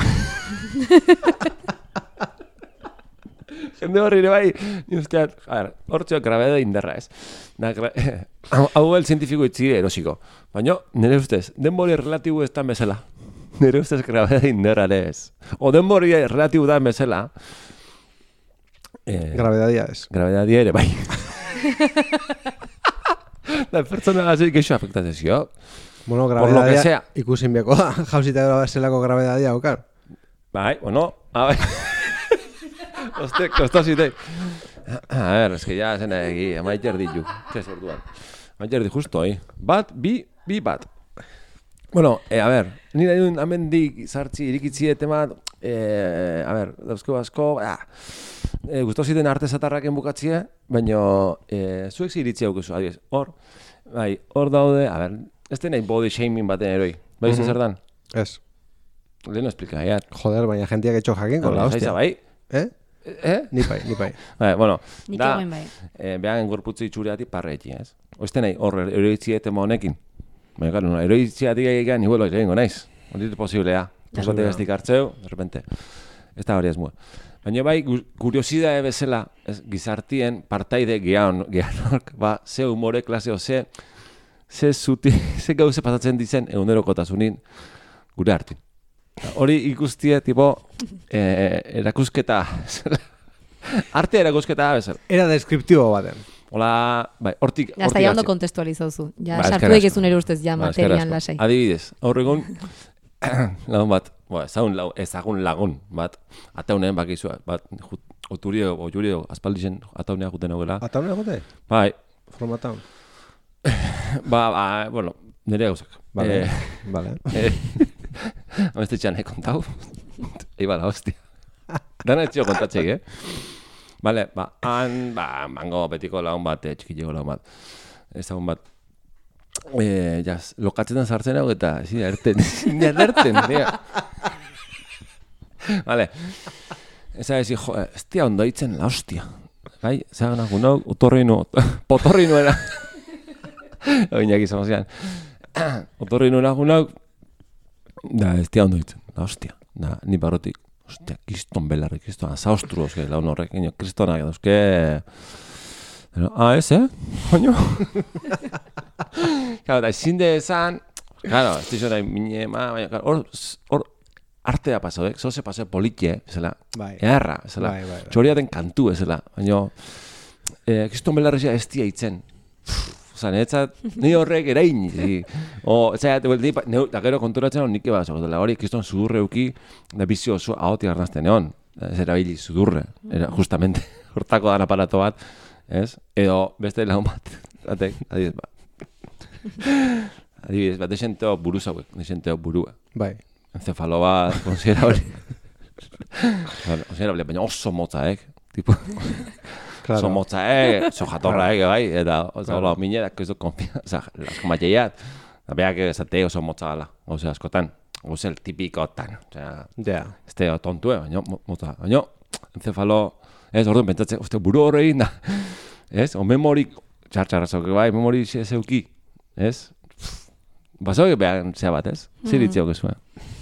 Jende horri ere bai, ni usteat, a ver, hortxo grabeda inderra ez. Da, gra... hau el zientifiko itzi erosiko. Baina, nire ustez, denbori relatibo ez da bezala. Nire ustez grabeda inderra ere ez. O denbori relatibo da bezala. Eh, Gravedadia ez. gravedadia ere bai. Da, pertsona gazik eixo afektatzen zio. Bueno, lo que sea. gravedadia ikusin beko da. Jauzita zelako gravedadia okar. Bai, bueno, a ver. Oste, kosta zitei. A ver, es que ya zen egi, amaiter ditu. Txez orduan. Amaiter di justo, eh? Bat, bi, bi bat. Bueno, eh, a ver, nire duen amendik sartzi irikitzi temat, eh, a ver, dauzko asko, ah, eh, gustau ziten arte zatarraken bukatzie, baina eh, zuek ziritzi haukezu, adiez, hor, bai, hor daude, a ver, ez nahi body shaming baten eroi, bai, mm zer dan? Ez. Leheno explika, ya. Joder, baina jentiak etxo jakin, con la hostia. Bai, Eh? eh? Ni pai, ni pai. Bai, bueno, Nik da, egoen bai. eh, behan gorputzi itxuriatik parreiti, ez? Oizte nahi, hor, eroitzi etema honekin. Baina, claro, no, eroitziatik egian, iguelo, egingo naiz. Hori posiblea. Posate gaztik hartzeu, de repente. Ez da hori ez mua. Baina bai, gu- kuriosidae bezala, ez, gizartien partaide gehan, gehanok, ba, ze humore klaseo, ze, ze zuti, ze gauze pasatzen dizen egunerokotasunin gure hartin. Hori ikustie, tipo, eh, erakusketa, arte erakusketa bezala. Era deskriptibo baten. Hola, bai, hortik, Ja, hasta hortik ya ondo hasi. kontestualizauzu. Ja, Ba, sartu eskerrik asko. egizun ere ustez, ja, Ba, eskerrik materian asko. lasai. Adibidez, aur egun, lagun bat, ba, ezagun, lau, ezagun lagun bat, ataunean bakizu, bat, jut, oturio, ojurio, aspaldixen ataunea juten hogela. Ataun egote? Bai, Formataun. ba, ba, bueno, nire gauzak. Vale, Eh, vale. eh, Amestetxean he kontau. Iba la hostia. Dana ez zio kontatzek, eh? Bale, ba, han, ba, mango betiko lagun bat, eh, txikileko lagun bat. Ezagun bat. Eh, jaz, lokatzetan sartzen hau eta, ezin erten, ezin erten, tia. Vale. Eza ezi, jo, ez tia ondo hitzen la hostia. Bai, zagan agunau, otorrinu, potorrinu era. Oinak izan zian. Otorrinu agunau, da, ez tia ondo hitzen, la hostia. Da, ni barrotik, hostia, kiston belarrik, kiston, azaustru, oske, laun horrek, ino, kristonak, oske... Ah, ez, eh? Oño? Claro, da, ezin de esan, claro, ez dizio nahi mine, ma, baina, hor, hor, artea pasau, eh? Zoze pasau politie, ezela, Bai. eharra, ezela, Bai, bai, bai. txoriaten kantu, ezela, baina, eh, kiston belarrizia ez dia hitzen. Osa, niretzat, ni horrek erain, zi. O, ez zaiat, da gero konturatzen hon nike bat, dela hori, kiston sudurre uki, da bizio oso ahoti garnazten egon. Ez erabili sudurre, era, justamente, hortako dan aparato bat, ez? Edo, beste lagun bat, batek, adibidez, ba. Adibidez, bat, desenteo buru zauek, desenteo burua. Bai. Encefalo bat, konsiderable. Konsiderable, baina oso motzaek, tipo... Claro. Oso motzaek, oso jatorra ege, bai, eta oso claro. Mine, da, koizo konfianza, oza, lasko mateiat, da beak esate oso motza gala, oza, askotan, oza, el tipikotan, oza, Ja. ez te tontue, baina, motza, baina, encefalo, ez, orduan, pentsatzen, uste, buru horrein da, ez, o memorik, txar-txarra zauke, bai, memori zeuki, ez, basoak behan zea bat, ez, ziritziok ez,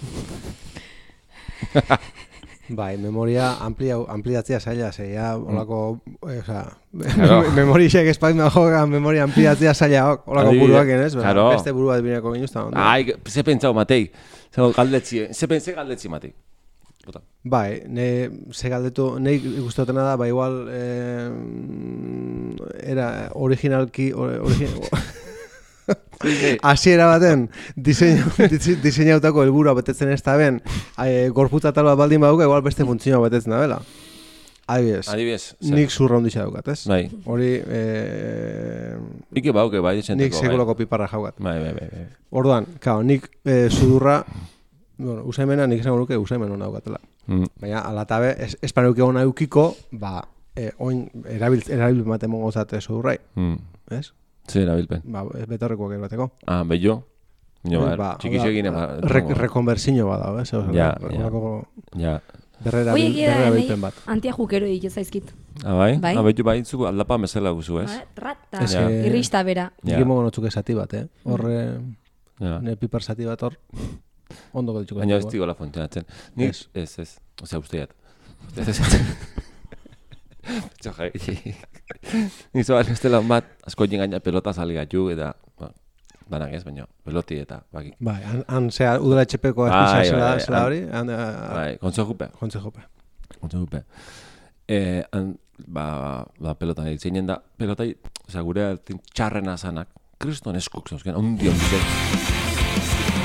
Bai, memoria amplia, ampliatzea zaila, zeia, olako, eh, oza, memorixek espaizma joga, memoria ampliatzea zaila, olako buruak enez, claro. Beste burua binako ginuzta. Ai, ze pentsau, Matei, ze galdetzi, ze pentsa galdetzi, Matei. Bota. Bai, ne, ze galdetu, nahi guztotena da, ba igual, eh, era originalki, original... Hasiera baten diseinautako helburua betetzen ez da ben, e, gorputza tal bat baldin baduka, igual beste funtzioa betetzen da bela. Adibidez. Adibidez. Nik zurra hondixa daukat, ez? Bai. Hori, eh, Ike bauke, bai, esenteko. nik sekulako piparra jaukat. Bai, bai, bai, bai. Orduan, kao, nik eh, sudurra, bueno, usaimena nik esango nuke usaimen hona daukatela. Mm. Baina, alatabe, es, espanuke hona eukiko, ba, eh, oin, erabil, erabil maten mongozate sudurrai, Mm. ez? Ze erabilpen. Ba, betorrekoak erabateko. Ah, bello. Ino, Ba, ba, txikixekin ema... Re, rekonversiño bada, ez? Ja, ja. Ja. Ja. Berrera Oie, gira, bilpen bat. antia jukero egite zaizkit. Ah, bai? Bai. Ah, bello, bai, zuko aldapa mesela guzu, ez? Rata, Ez que- irrista bera. Ja. Nik emongo notzuk esati bat, eh? Horre, Ja. ne pipar zati bat hor, ondo ditzuko. Baina ez digola funtzionatzen. Nik, Ez. ez, ez. Osea, usteiat. Ez, ez, ez. Txo, jai. Nizo bat ez dela bat, asko gaina pelota saligatu eta, ba, danak ez, baina peloti eta, baki. Bai, han, han zea, udela etxepeko Bai, espizia bai, zela, bai, zela han- hori, han, a- Bai, kontzejupe. kontze jope. Kontzejupe. Eh, han, ba, ba, pelota ditzeinen da, pelota, osea, gure altin txarrena zanak, kriston eskuk zauzken, ondi ondi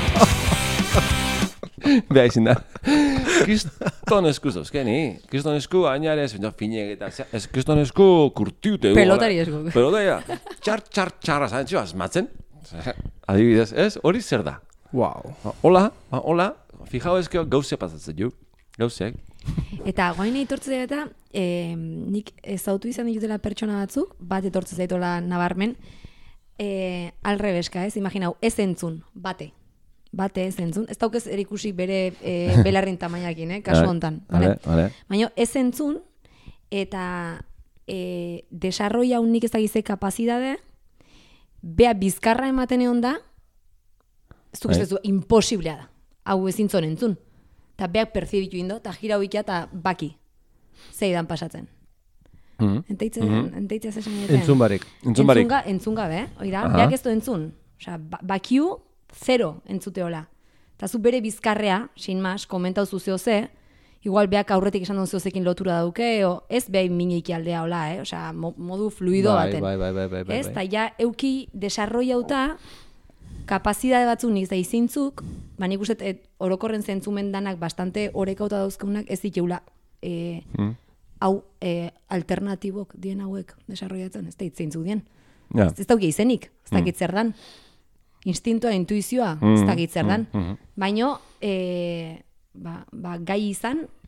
Beha izin da. Kriston esku zauzkeni. Kriston esku añarez, baina finek eta ez kriston esku kurtiute. Pelotari esku. Pelotari, txar, txar, txarra zantzio asmatzen. Adibidez, ez? Hori zer da. Wow. Ba, hola, ba, hola, fijao ezkeo gauze pasatzen ju. Gauzek. Eta guain etortze eta e, nik ezautu izan ditutela pertsona batzuk, bat etortze zaitola nabarmen, e, alrebeska, ez? Imaginau, ez entzun, bate. Bate ez entzun. Ez daukez erikusi bere e, belarrin tamaiakin, eh? Kasu hontan. Vale, vale. Baina ez entzun, eta e, desarrolla unik ez dakize kapazidade, bea bizkarra ematen egon da, ez duk ez du, imposiblea da. Hau ezin zon entzun. Eta beak perzibitu indo, eta gira hoikia eta baki. Zeidan pasatzen. Mm-hmm. Enteitzen, Mhm. enteitzea zesan egiten. Entzun barik. Entzun barik. Entzunga, entzun gabe, eh? Oida, Aha. beak ez du entzun. Osea, ba, bakiu, zero entzuteola. Eta zu bere bizkarrea, sin mas, komentau zuzeo ze, igual beak aurretik esan duen zeozekin lotura dauke, o ez beha mineiki aldea hola, eh? Osea, mo, modu fluido Bai, baten. bai, bai, bai, bai, bai, Ez, bai. eta ja, euki desarrollauta, kapazidade batzuk nik da izintzuk, ba nik uste et, orokorren zentzumen danak bastante orekauta dauzkeunak ez diteula e, Mm. hau e, alternatibok dien hauek desarrollatzen, ez da itzeintzuk dien. Ja. Ez, ez dauki izenik, ez dakit zer dan. Instintoa, intuizioa, ez dakit zer dan. Mm, mm, Baino, e, ba, ba, gai izan,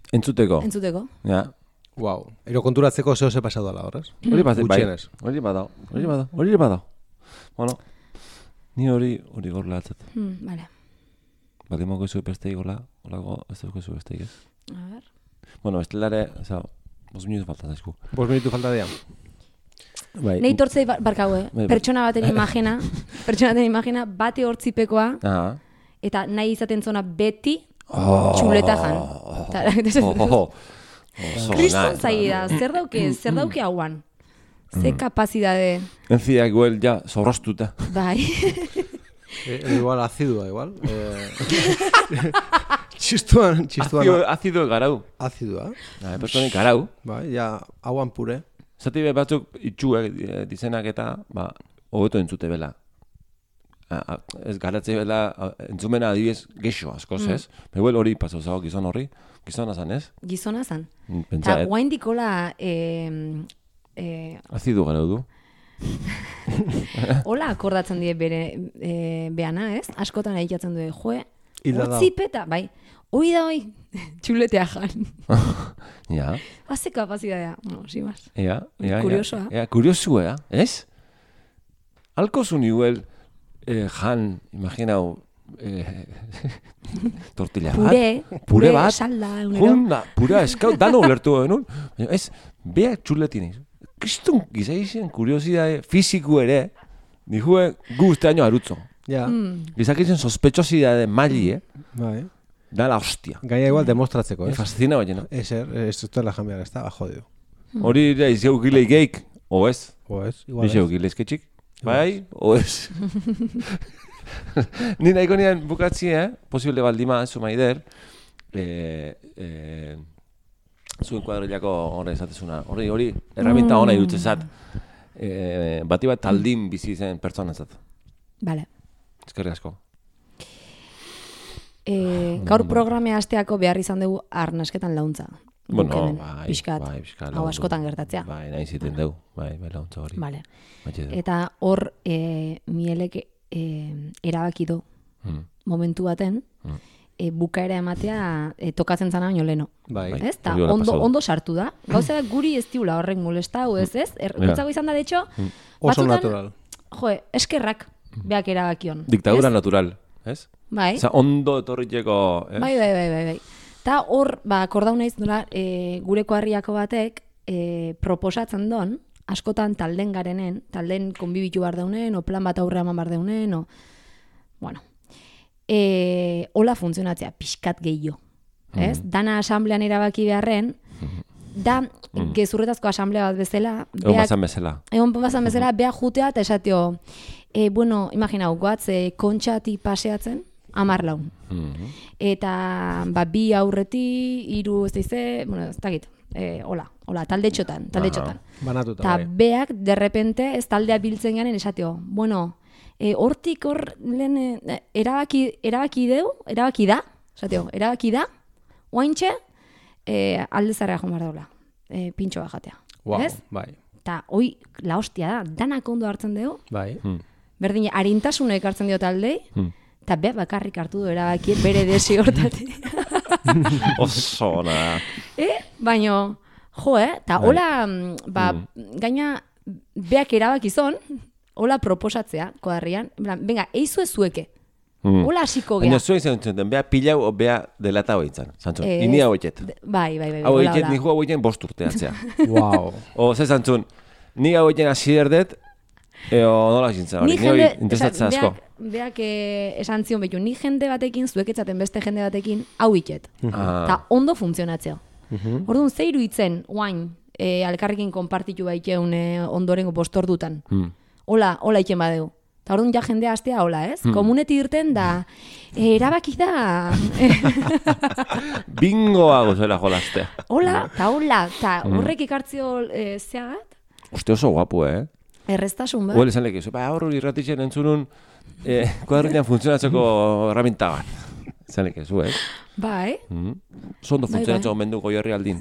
Entzuteko. entzuteko. Ja. Wow. Ero konturatzeko zeo ze pasatu dela, horrez? Hori bat, bai. Gutxienez. Hori bada, hori bada, hori bada. Bueno, ni hori hori gorla atzat. Hmm, vale. Baldin moko izu beste gola, holako ez dugu izu beste ez. A ver. Bueno, estelare, oza, bos minutu falta zaizku. Bos minutu falta dira. Bai. Nei tortzei bar- barkau, eh? Bai, bai. Pertsona baten imagina, pertsona baten imagina, bate hortzipekoa, Ah. eta nahi izaten zona beti Oh. txuleta jan. Ta- Oh, oh, oh. Oso Kriston ona. zaila da, zer dauke, zer dauke hauan. Ze Mm. kapazidade, Enziak guel ja zorrastuta. bai. E, igual azidua, igual. Eh, txistuan, txistuan Azido, azido garau. azidua. Ah, pertsonik garau. Bai, ja, hauan pure. Zati be batzuk itxuek eh, dizenak eta, ba, hobeto entzute bela. Ah, ah, ez garatze bela, ah, entzumena adibidez gexo askoz, ez? Behuel hori pasau zago gizon horri, gizona zan, ez? Gizona zan. Pentsa, Eta eh? guain dikola, eh, eh, Azidu garau du. hola akordatzen die bere eh, beana, ez? Askotan egitatzen du, joe, Hilda da. hortzipeta, bai. Hoi da hoi, txuletea jan. Ja, Haze kapazidadea, bueno, si más. ja, ja. Kuriosoa. Ja, kuriosua, ez? Alko zu niuel eh, jan, imaginau, eh, tortilla bat. Pure, Pure bat. salda, unero. Honda, pura eskau, dano ulertu genuen. Baina ez, beak txuletin ez. Kristun gizaizien kuriosidade fiziku ere, nihue gu uste año arutzo. Ja, Mm. Gizakizen sospechosidade maili, eh? bai. Da la hostia. Gaia igual demostratzeko, Me ez? fascina baina, no? Ezer, ez dutela jambiar, ez da, ba, jodido. Hori ere izeu gilei geik, o ez? O ez, igual Izeu ez. gilei esketxik, bai, o ez? Ni nahiko nian bukatzi, eh? Posible baldima, zu maider, eh, eh, zuen kuadrilako horre esatezuna, hori, hori, erraminta hona irutzezat, eh, bati bat taldin bizi zen pertsonazat. Vale. Eskerrik asko. E, gaur programe hasteako behar izan dugu arnasketan launtza. Guk Bueno, hemen, bai, pixkat. bai, pixkat Hau lagundu. askotan gertatzea. Bai, nahi ziten dugu, bai, bai launtza hori. Vale. Batxe du. Eta hor e, mielek e, erabaki du Mm. momentu baten Mm. e, bukaera ematea e, tokatzen zana baino leno. Bai, Ez? Ta hori hola ondo, pasatu. ondo sartu da. Gauza da guri ez diula horrek molestau, ez ez? Er, Ja. gutzago izan da, de hecho, Oso batzutan, natural. Jo, eskerrak beak erabakion. Diktadura ez? natural, ez? Bai. Oza, ondo etorriteko, ez? Bai, bai, bai, bai, bai. Ta hor, ba, akordau naiz nola, e, gure koarriako batek e, proposatzen don, askotan talden garenen, talden konbibitu bar daunen, o plan bat aurre eman bar daunen, o... Bueno, e, hola funtzionatzea, pixkat gehiago. Ez? Dana asamblean erabaki beharren, da gezurretazko asamblea bat bezala, Egon beak- bazan bezala. Egon bazan bezala, beha jutea eta esateo, e, bueno, imaginau, goatz, e, kontxati paseatzen, amar laun. Mhm. Eta, ba, bi aurreti, hiru ez daize, bueno, ez dakit, e, hola, hola, talde txotan, talde Aha. txotan. Banatuta, Eta bai. beak, derrepente, ez taldea biltzen garen esateo, bueno, e, hortik hor lehen e, erabaki, erabaki deu, erabaki da, esateo, erabaki da, oaintxe, e, alde zarrea joan behar daula, e, pintxo bat jatea. Wow, Ez? bai. Eta, hoi, la hostia da, danak ondo hartzen dugu, Bai. Hmm. berdin, harintasuna ekartzen dio taldei, Hmm. eta beak bakarrik hartu du erabaki bere desi hortatik. Oso ona. Eh? Baino, jo, eh? Ta Bai. hola, mm, ba, gaina, beak erabakizon, hola proposatzea, kodarrian, en plan, venga, eizu ez zueke. Mm. Hola hasiko Baina gea. zuen izan zuten, bea pilau o bea delata hoitzan. Zantzun, Ez. ini hau eitet. De- Bai, bai, bai, Hau hola, eitet, hola. nihu hau eiten bost urteatzea. Wow. O, ze zantzun, ni hau eiten hasi erdet, eo nola zintzen hori, Ni ni hori jende, interesatzea osea, asko. beak, beak eh, esan zion betu, ni jende batekin, zuek etzaten beste jende batekin, hau iket. Ah, Eta ondo funtzionatzea. Orduan, zeiru itzen, oain, e, alkarrekin konpartitu baiteun e, ondorengo postordutan. mm. Hola, hola iken badeu. Eta orduan ja jendea astea hola, ez? Komuneti irten da, e, erabaki da, Bingoa gozuela jolaztea. hola, eta hola, eta horrek ikartzio e, zeagat, Uste oso guapu, eh? erreztasun bat. Huel esan lekizu, ba, hor irratitzen entzunun, eh, kuadrinean funtzionatzeko erraminta bat. Esan lekizu, eh? Bai, Mm. Zondo Bai, funtzionatzeko bai. mendu goierri aldin.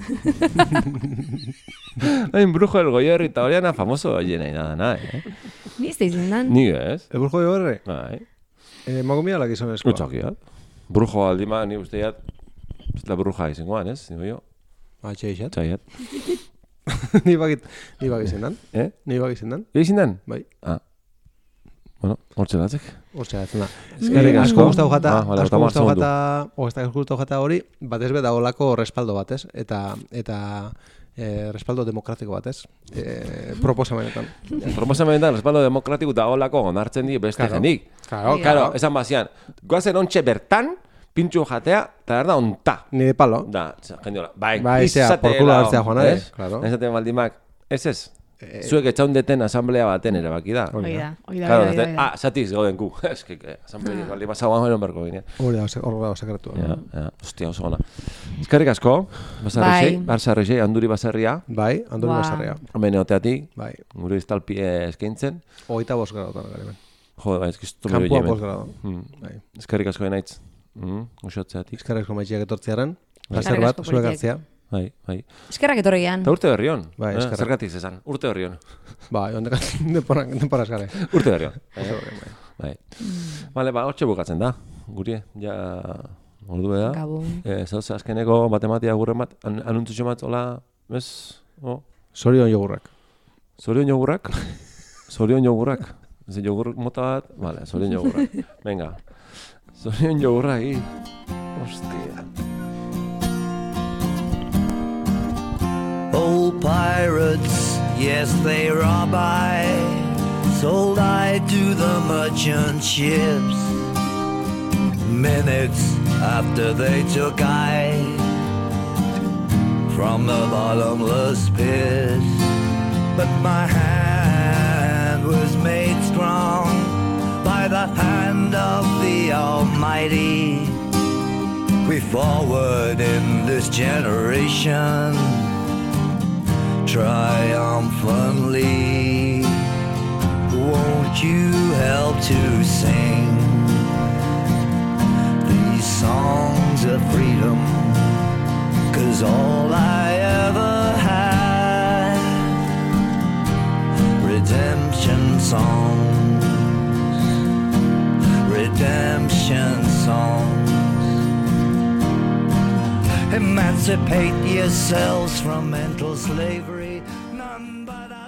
Hain brujo del goierri eta horiana famoso oiena nada, nada, eh? ni ez da izendan. Ni ez? El brujo de horre, Bai. eh, magomia la gizonezkoa. Gutxakiat. Brujo aldima, ni usteat, la bruja izangoan, ez? Digo jo, Ah, txeixat. txaiat. Ni bagit, ni bagit zendan. Eh? Ni bagit zendan. Egi zindan? Bai. Ah. Bueno, hortxe datzek. Hortxe gatzen da. Eskerrik asko asko. gustau jata, Ah, vale, asko botamos gustau segundu. jata, o ez da gustau jata hori, batez be dagoelako respaldo bat, ez? Eta eta eh, respaldo demokratiko bat, ez? Eh, proposamenetan. Proposamenetan, respaldo demokratiko dagoelako onartzen di beste Claro. jendik. Claro, Claro, esan bazian, goazen ontxe bertan, pintxu jatea, eta erda onta. Ni de palo. Da, jendiola, bai, Bai, zea, izatela, por culo hartzea joan, eh? ez? Claro. Esaten baldimak, ez ez, zuek etxaundeten asamblea baten erabaki da. Hoi da, hoi da, Claro, hoi da, esaten, hoi da. ah, zatiz gauden ku, ez que, que asamblea baldi basagoan joan berko ginean. Hori da, hori da, sekretua. Ja, ja, ostia, oso gona. Eskerrik asko, basarrixei, Bai. basarrixei, handuri basarria, Bai, Andoni Ba. Basarria. hemen eoteatik, Bai. gure iztalpie eskaintzen. Hogeita bost gradotan gari ben. Jo, bai, eskiztu mero Kampua jemen. bost grado. Hmm. Bai. Eskerrik asko enaitz. Mm, usotzeatik. Eskerrezko maitxiak etortziaren. Eskerrik Plazer bat, asko zuek politiek. hartzea. Bai, bai. Eskerrak etorri gehan. Eta urte berri hon. Bai, eh? eskerrak. Zergatik zezan, urte berri hon. Bai, ondekan denpora, denpora eskare. Urte berri hon. Bai. Bale, ba, hortxe bukatzen da. Gurie, ja, ordu da. Gabon. Eh, zauze, azkeneko matematia gurren bat, an anuntzutxo bat, hola, ez? Oh. Zorion jogurrak. Zorion jogurrak? Zorion jogurrak? Ez jogur mota bat? Vale, zorion jogurrak. Venga. Zorion jogurrak, hi. Hostia. Old pirates, yes, they rob I, sold I to the merchant ships. Minutes after they took I from the bottomless pit, but my hand was made strong by the hand of the Almighty. We forward in this generation triumphantly. Won't you help to sing these songs of freedom? 'Cause all I ever had, redemption songs, redemption songs. Emancipate yourselves from mental slavery. None but I